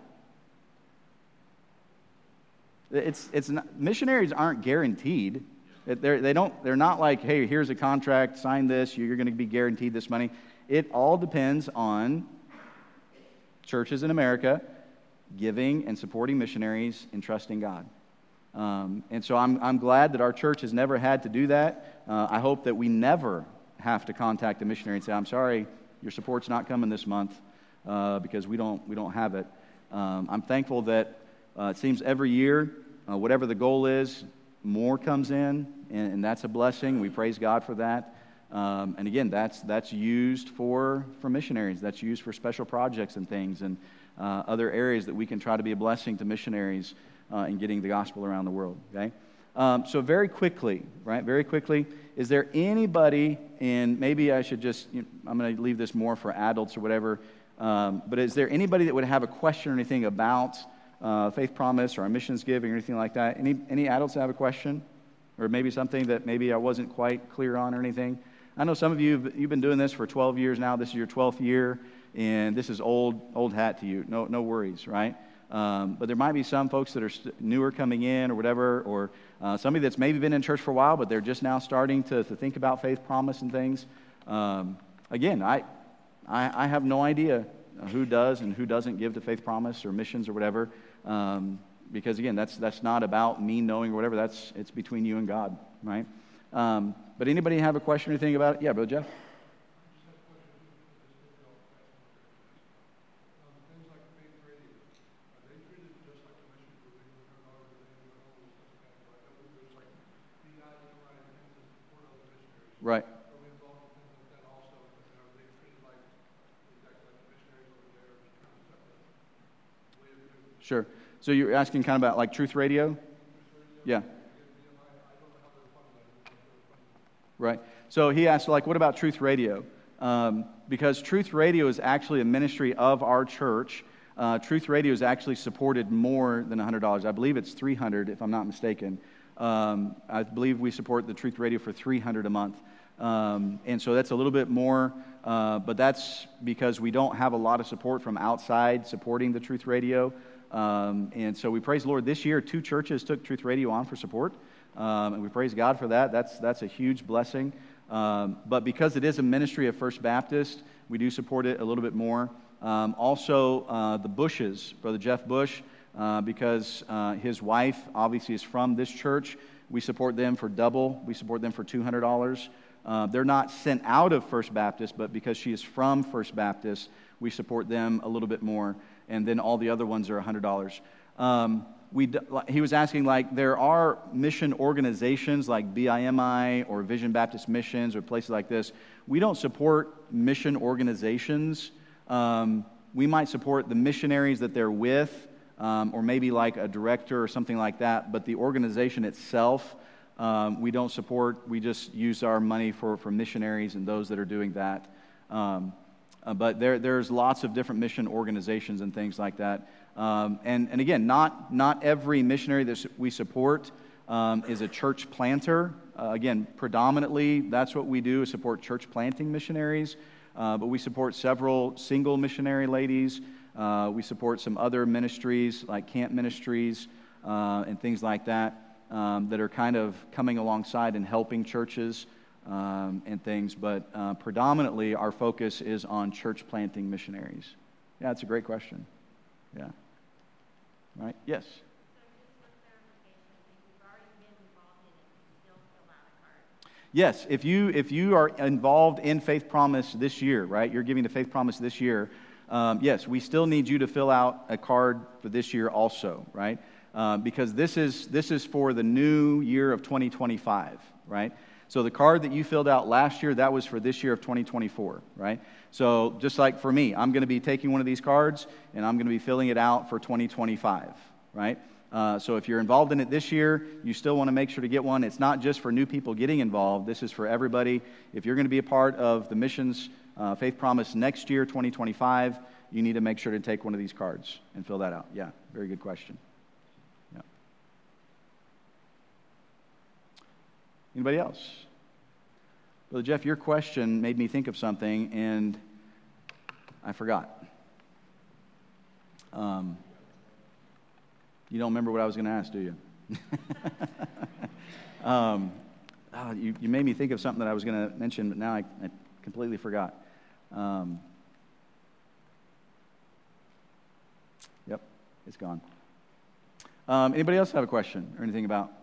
It's, it's not, missionaries aren't guaranteed. They're, they don't, they're not like, hey, here's a contract, sign this, you're going to be guaranteed this money. It all depends on churches in America giving and supporting missionaries and trusting God. Um, and so I'm, I'm glad that our church has never had to do that. Uh, I hope that we never have to contact a missionary and say, I'm sorry, your support's not coming this month uh, because we don't, we don't have it. Um, I'm thankful that uh, it seems every year, uh, whatever the goal is, more comes in, and, and that's a blessing. We praise God for that. Um, and again, that's that's used for, for missionaries. That's used for special projects and things and uh, other areas that we can try to be a blessing to missionaries uh, in getting the gospel around the world, okay? Um, so very quickly, right, very quickly, is there anybody, and maybe I should just, you know, I'm going to leave this more for adults or whatever, um, but is there anybody that would have a question or anything about uh, Faith Promise or our missions giving or anything like that? Any any adults have a question? Or maybe something that maybe I wasn't quite clear on or anything? I know some of you, you've been doing this for twelve years now. This is your twelfth year, and this is old old hat to you. No no worries, right? Um, but there might be some folks that are st- newer coming in or whatever, or uh, somebody that's maybe been in church for a while, but they're just now starting to, to think about Faith Promise and things. Um, again, I, I I have no idea who does and who doesn't give to Faith Promise or missions or whatever, um, because again, that's that's not about me knowing or whatever. That's it's between you and God, right? Um, but anybody have a question or anything about it? Yeah, Brother Jeff. Right. Sure. So you're asking kind of about like Truth Radio? Yeah. Right. So he asked, like, what about Truth Radio? Um, because Truth Radio is actually a ministry of our church. Uh, Truth Radio is actually supported more than one hundred dollars. I believe it's three hundred dollars, if I'm not mistaken. Um, I believe we support the Truth Radio for three hundred dollars a month. Um, and so that's a little bit more, uh, but that's because we don't have a lot of support from outside supporting the Truth Radio. Um, and so we praise the Lord. This year, two churches took Truth Radio on for support. Um, and we praise God for that. That's that's a huge blessing. Um, but because it is a ministry of First Baptist, we do support it a little bit more. Um, also, uh, the Bushes, Brother Jeff Bush, uh, because uh, his wife obviously is from this church, we support them for double. We support them for two hundred dollars. Uh, they're not sent out of First Baptist, but because she is from First Baptist, we support them a little bit more. And then all the other ones are one hundred dollars. Um, We, he was asking, like, there are mission organizations like B I M I or Vision Baptist Missions or places like this. We don't support mission organizations. Um, we might support the missionaries that they're with, um, or maybe like a director or something like that, but the organization itself, um, we don't support. We just use our money for, for missionaries and those that are doing that. Um, uh, but there, there's lots of different mission organizations and things like that. Um, and, and again, not, not every missionary that we support um, is a church planter. Uh, again, predominantly, that's what we do, is support church planting missionaries. Uh, but we support several single missionary ladies. Uh, we support some other ministries like camp ministries uh, and things like that um, that are kind of coming alongside and helping churches um, and things. But uh, predominantly, our focus is on church planting missionaries. Yeah, that's a great question. Yeah. Right? Yes.
So just for clarification, if you've already been involved in it, you still fill out a card?
Yes, if you if you are involved in Faith Promise this year, right, you're giving to Faith Promise this year, um, yes, we still need you to fill out a card for this year also, right? Uh, because this is this is for the new year of twenty twenty-five, right? So the card that you filled out last year, that was for this year of twenty twenty-four, right? So just like for me, I'm going to be taking one of these cards, and I'm going to be filling it out for twenty twenty-five, right? Uh, so if you're involved in it this year, you still want to make sure to get one. It's not just for new people getting involved. This is for everybody. If you're going to be a part of the missions uh, Faith Promise next year, twenty twenty-five, you need to make sure to take one of these cards and fill that out. Yeah, very good question. Yeah. Anybody else? Brother Jeff, your question made me think of something, and I forgot. Um... You don't remember what I was going to ask, do you? um, oh, you? You made me think of something that I was going to mention, but now I, I completely forgot. Um, yep, it's gone. Um, anybody else have a question or anything about?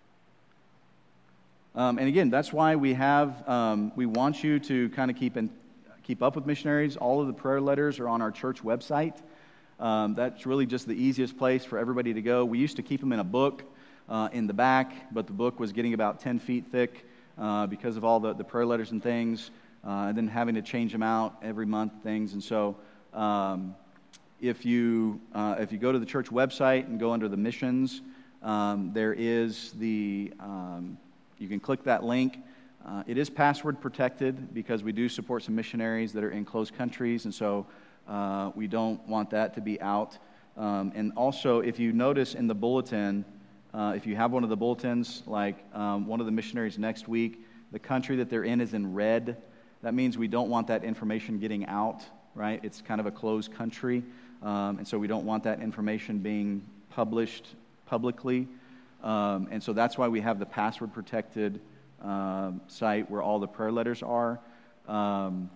Um, and again, that's why we have, um, we want you to kind of keep in, keep up with missionaries. All of the prayer letters are on our church website. Um, that's really just the easiest place for everybody to go. We used to keep them in a book uh, in the back, but the book was getting about ten feet thick uh, because of all the, the prayer letters and things, uh, and then having to change them out every month, things. And so um, if you uh, if you go to the church website and go under the missions, um, there is the, um, you can click that link. Uh, it is password protected because we do support some missionaries that are in closed countries, and so Uh, we don't want that to be out. Um, and also, if you notice in the bulletin, uh, if you have one of the bulletins, like um, one of the missionaries next week, the country that they're in is in red. That means we don't want that information getting out, right? It's kind of a closed country, um, and so we don't want that information being published publicly. Um, and so that's why we have the password-protected um, site where all the prayer letters are. Um,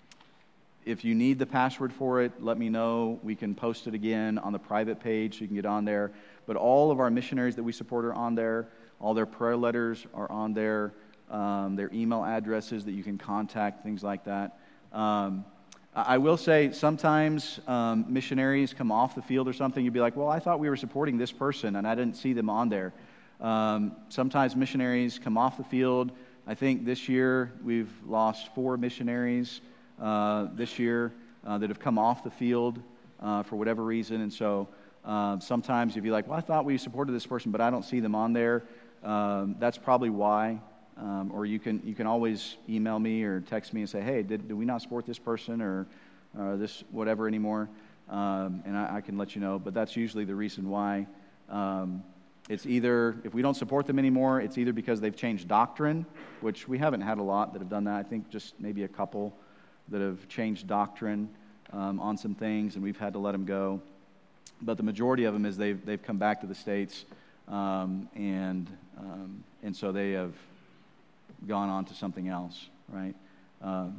If you need the password for it, let me know. We can post it again on the private page so you can get on there. But all of our missionaries that we support are on there. All their prayer letters are on there. Um, their email addresses that you can contact, things like that. Um, I will say sometimes um, missionaries come off the field or something. You'd be like, well, I thought we were supporting this person, and I didn't see them on there. Um, sometimes missionaries come off the field. I think this year we've lost four missionaries Uh, this year uh, that have come off the field uh, for whatever reason. And so uh, sometimes if you're like, well, I thought we supported this person, but I don't see them on there, um, that's probably why. Um, or you can you can always email me or text me and say, hey, did, did we not support this person or uh, this whatever anymore? Um, and I, I can let you know. But that's usually the reason why. Um, it's either, if we don't support them anymore, it's either because they've changed doctrine, which we haven't had a lot that have done that. I think just maybe a couple that have changed doctrine um, on some things, and we've had to let them go. But the majority of them is they've they've come back to the States, um, and um, and so they have gone on to something else, right? Um,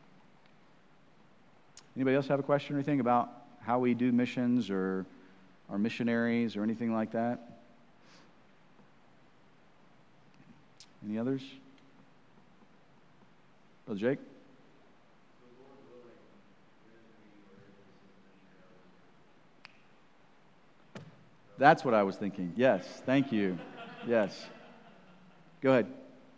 anybody else have a question or anything about how we do missions or our missionaries or anything like that? Any others? Brother Jake? That's what I was thinking. Yes, thank you. Yes. Go ahead.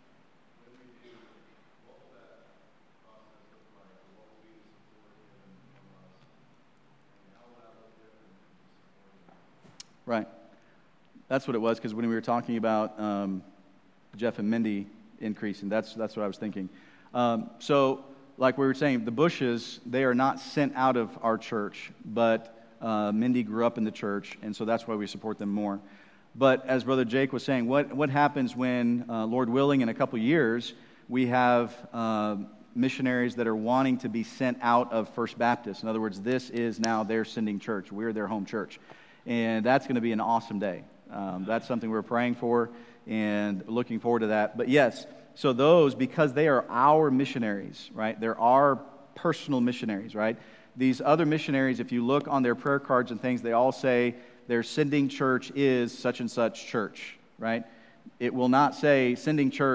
Right. That's what it was, because when we were talking about um, Jeff and Mindy increasing, that's that's what I was thinking. Um, so, like we were saying, the Bushes, they are not sent out of our church, but uh, Mindy grew up in the church, and so that's why we support them more. But as Brother Jake was saying, what, what happens when, uh, Lord willing, in a couple years, we have uh, missionaries that are wanting to be sent out of First Baptist? In other words, this is now their sending church. We're their home church. And that's going to be an awesome day. Um, that's something we're praying for and looking forward to that. But yes, so those, because they are our missionaries, right? They're our personal missionaries, right? These other missionaries, if you look on their prayer cards and things, they all say their sending church is such and such church, right? It will not say sending church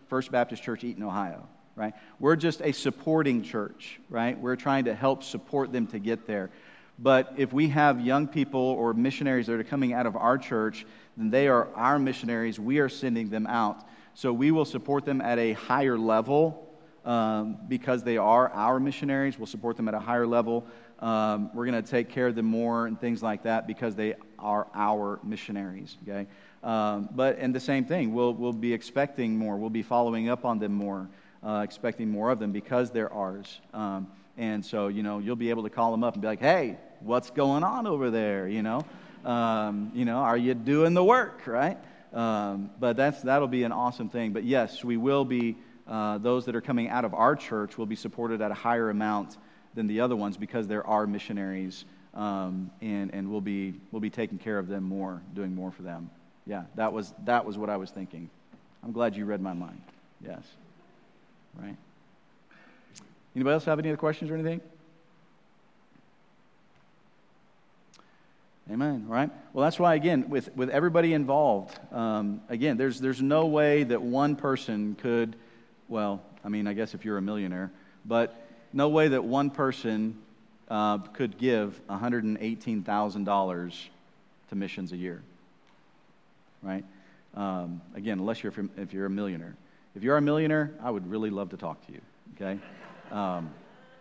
First Baptist Church, Eaton, Ohio, right? We're just a supporting church, right? We're trying to help support them to get there. But if we have young people or missionaries that are coming out of our church, then they are our missionaries. We are sending them out. So we will support them at a higher level um, because they are our missionaries. We'll support them at a higher level. Um, we're going to take care of them more and things like that because they are our missionaries, okay? Um, but, and the same thing, we'll, we'll be expecting more. We'll be following up on them more, uh, expecting more of them because they're ours. Um, and so, you know, you'll be able to call them up and be like, hey, what's going on over there, you know? Um, you know, are you doing the work, right? Um, but that's that'll be an awesome thing. But yes, we will be, uh, those that are coming out of our church will be supported at a higher amount than the other ones because they're our missionaries, um, and and we'll be we'll be taking care of them more, doing more for them. Yeah, that was that was what I was thinking. I'm glad you read my mind. Yes, right. Anybody else have any other questions or anything? Amen. Right. Well, that's why again, with with everybody involved, um, again, there's there's no way that one person could. Well, I mean, I guess if you're a millionaire, but no way that one person uh, could give one hundred eighteen thousand dollars to missions a year, right? Um, again, unless you're if you're a millionaire. If you're a millionaire, I would really love to talk to you, okay? Um,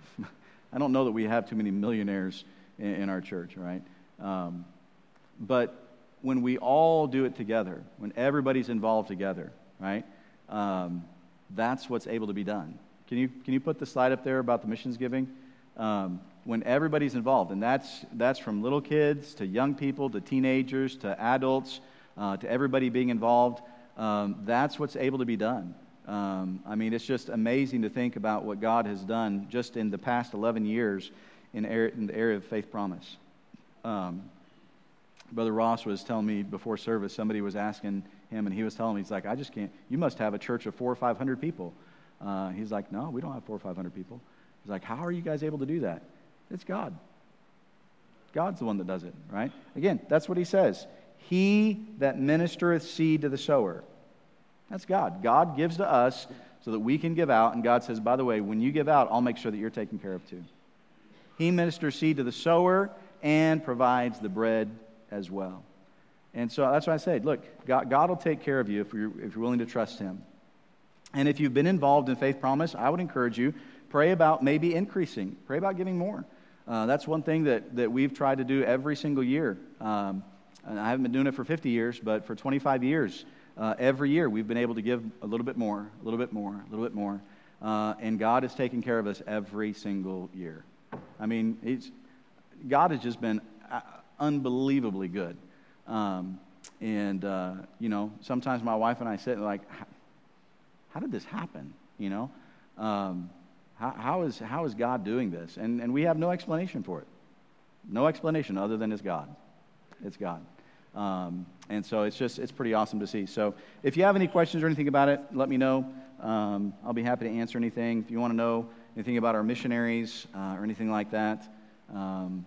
I don't know that we have too many millionaires in, in our church, right? Um, but when we all do it together, when everybody's involved together, right, um, that's what's able to be done. Can you can you put the slide up there about the missions giving? Um, when everybody's involved, and that's that's from little kids to young people to teenagers to adults uh, to everybody being involved. Um, that's what's able to be done. Um, I mean, it's just amazing to think about what God has done just in the past eleven years in, area, in the area of Faith Promise. Um, Brother Ross was telling me before service, somebody was asking him, and he was telling me, he's like, I just can't, you must have a church of four or five hundred people. Uh, he's like, no, we don't have four or five hundred people. He's like, how are you guys able to do that? It's God. God's the one that does it, right? Again, that's what he says. He that ministereth seed to the sower. That's God. God gives to us so that we can give out, and God says, by the way, when you give out, I'll make sure that you're taken care of too. He ministers seed to the sower and provides the bread as well. And so that's why I said, look, God, God will take care of you if you're, if you're willing to trust him. And if you've been involved in Faith Promise, I would encourage you, pray about maybe increasing. Pray about giving more. Uh, that's one thing that, that we've tried to do every single year. Um, and I haven't been doing it for fifty years, but for twenty-five years, uh, every year we've been able to give a little bit more, a little bit more, a little bit more. Uh, and God has taken care of us every single year. I mean, he's, God has just been unbelievably good. Um, and, uh, you know, sometimes my wife and I sit like, how did this happen? You know, um, how, how is how is God doing this? And and we have no explanation for it. No explanation other than it's God. It's God. Um, and so it's just, it's pretty awesome to see. So if you have any questions or anything about it, let me know. Um, I'll be happy to answer anything. If you want to know anything about our missionaries uh, or anything like that. Um,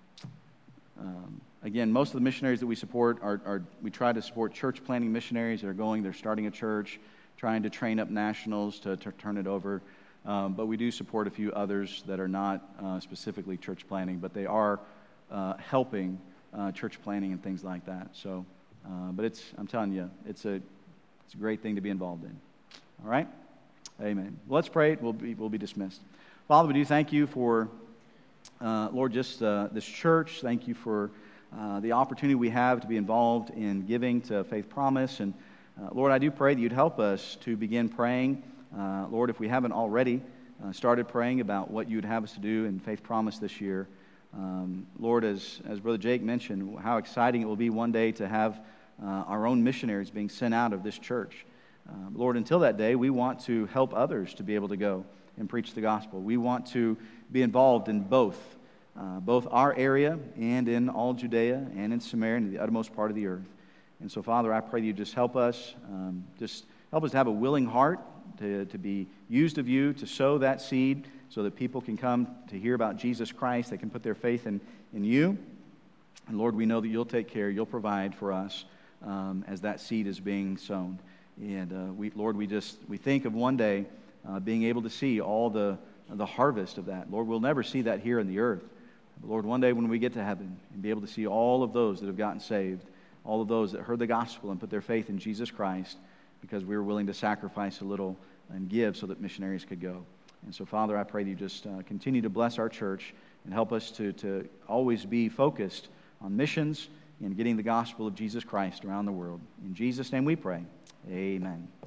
um, again, most of the missionaries that we support are, are, we try to support church planting missionaries that are going, they're starting a church, trying to train up nationals to, to turn it over. Um, but we do support a few others that are not uh, specifically church planting, but they are uh, helping uh, church planting and things like that. So, uh, but it's, I'm telling you, it's a, it's a great thing to be involved in. All right? Amen. Well, let's pray. We'll be, we'll be dismissed. Father, we do thank you for, uh, Lord, just uh, this church. Thank you for uh, the opportunity we have to be involved in giving to Faith Promise. And uh, Lord, I do pray that you'd help us to begin praying. Uh, Lord, if we haven't already uh, started praying about what you'd have us to do in Faith Promise this year. Um, Lord, as, as Brother Jake mentioned, how exciting it will be one day to have uh, our own missionaries being sent out of this church. Uh, Lord, until that day, we want to help others to be able to go and preach the gospel. We want to be involved in both, uh, both our area and in all Judea and in Samaria and the uttermost part of the earth. And so, Father, I pray that you just help us, um, just help us to have a willing heart to, to be used of you, to sow that seed so that people can come to hear about Jesus Christ. They can put their faith in, in you. And Lord, we know that you'll take care, you'll provide for us um, as that seed is being sown. And uh, we, Lord, we just we think of one day uh, being able to see all the the harvest of that. Lord, we'll never see that here in the earth. But Lord, one day when we get to heaven and be able to see all of those that have gotten saved, all of those that heard the gospel and put their faith in Jesus Christ because we were willing to sacrifice a little and give so that missionaries could go. And so, Father, I pray that you just uh, continue to bless our church and help us to, to always be focused on missions and getting the gospel of Jesus Christ around the world. In Jesus' name we pray. Amen.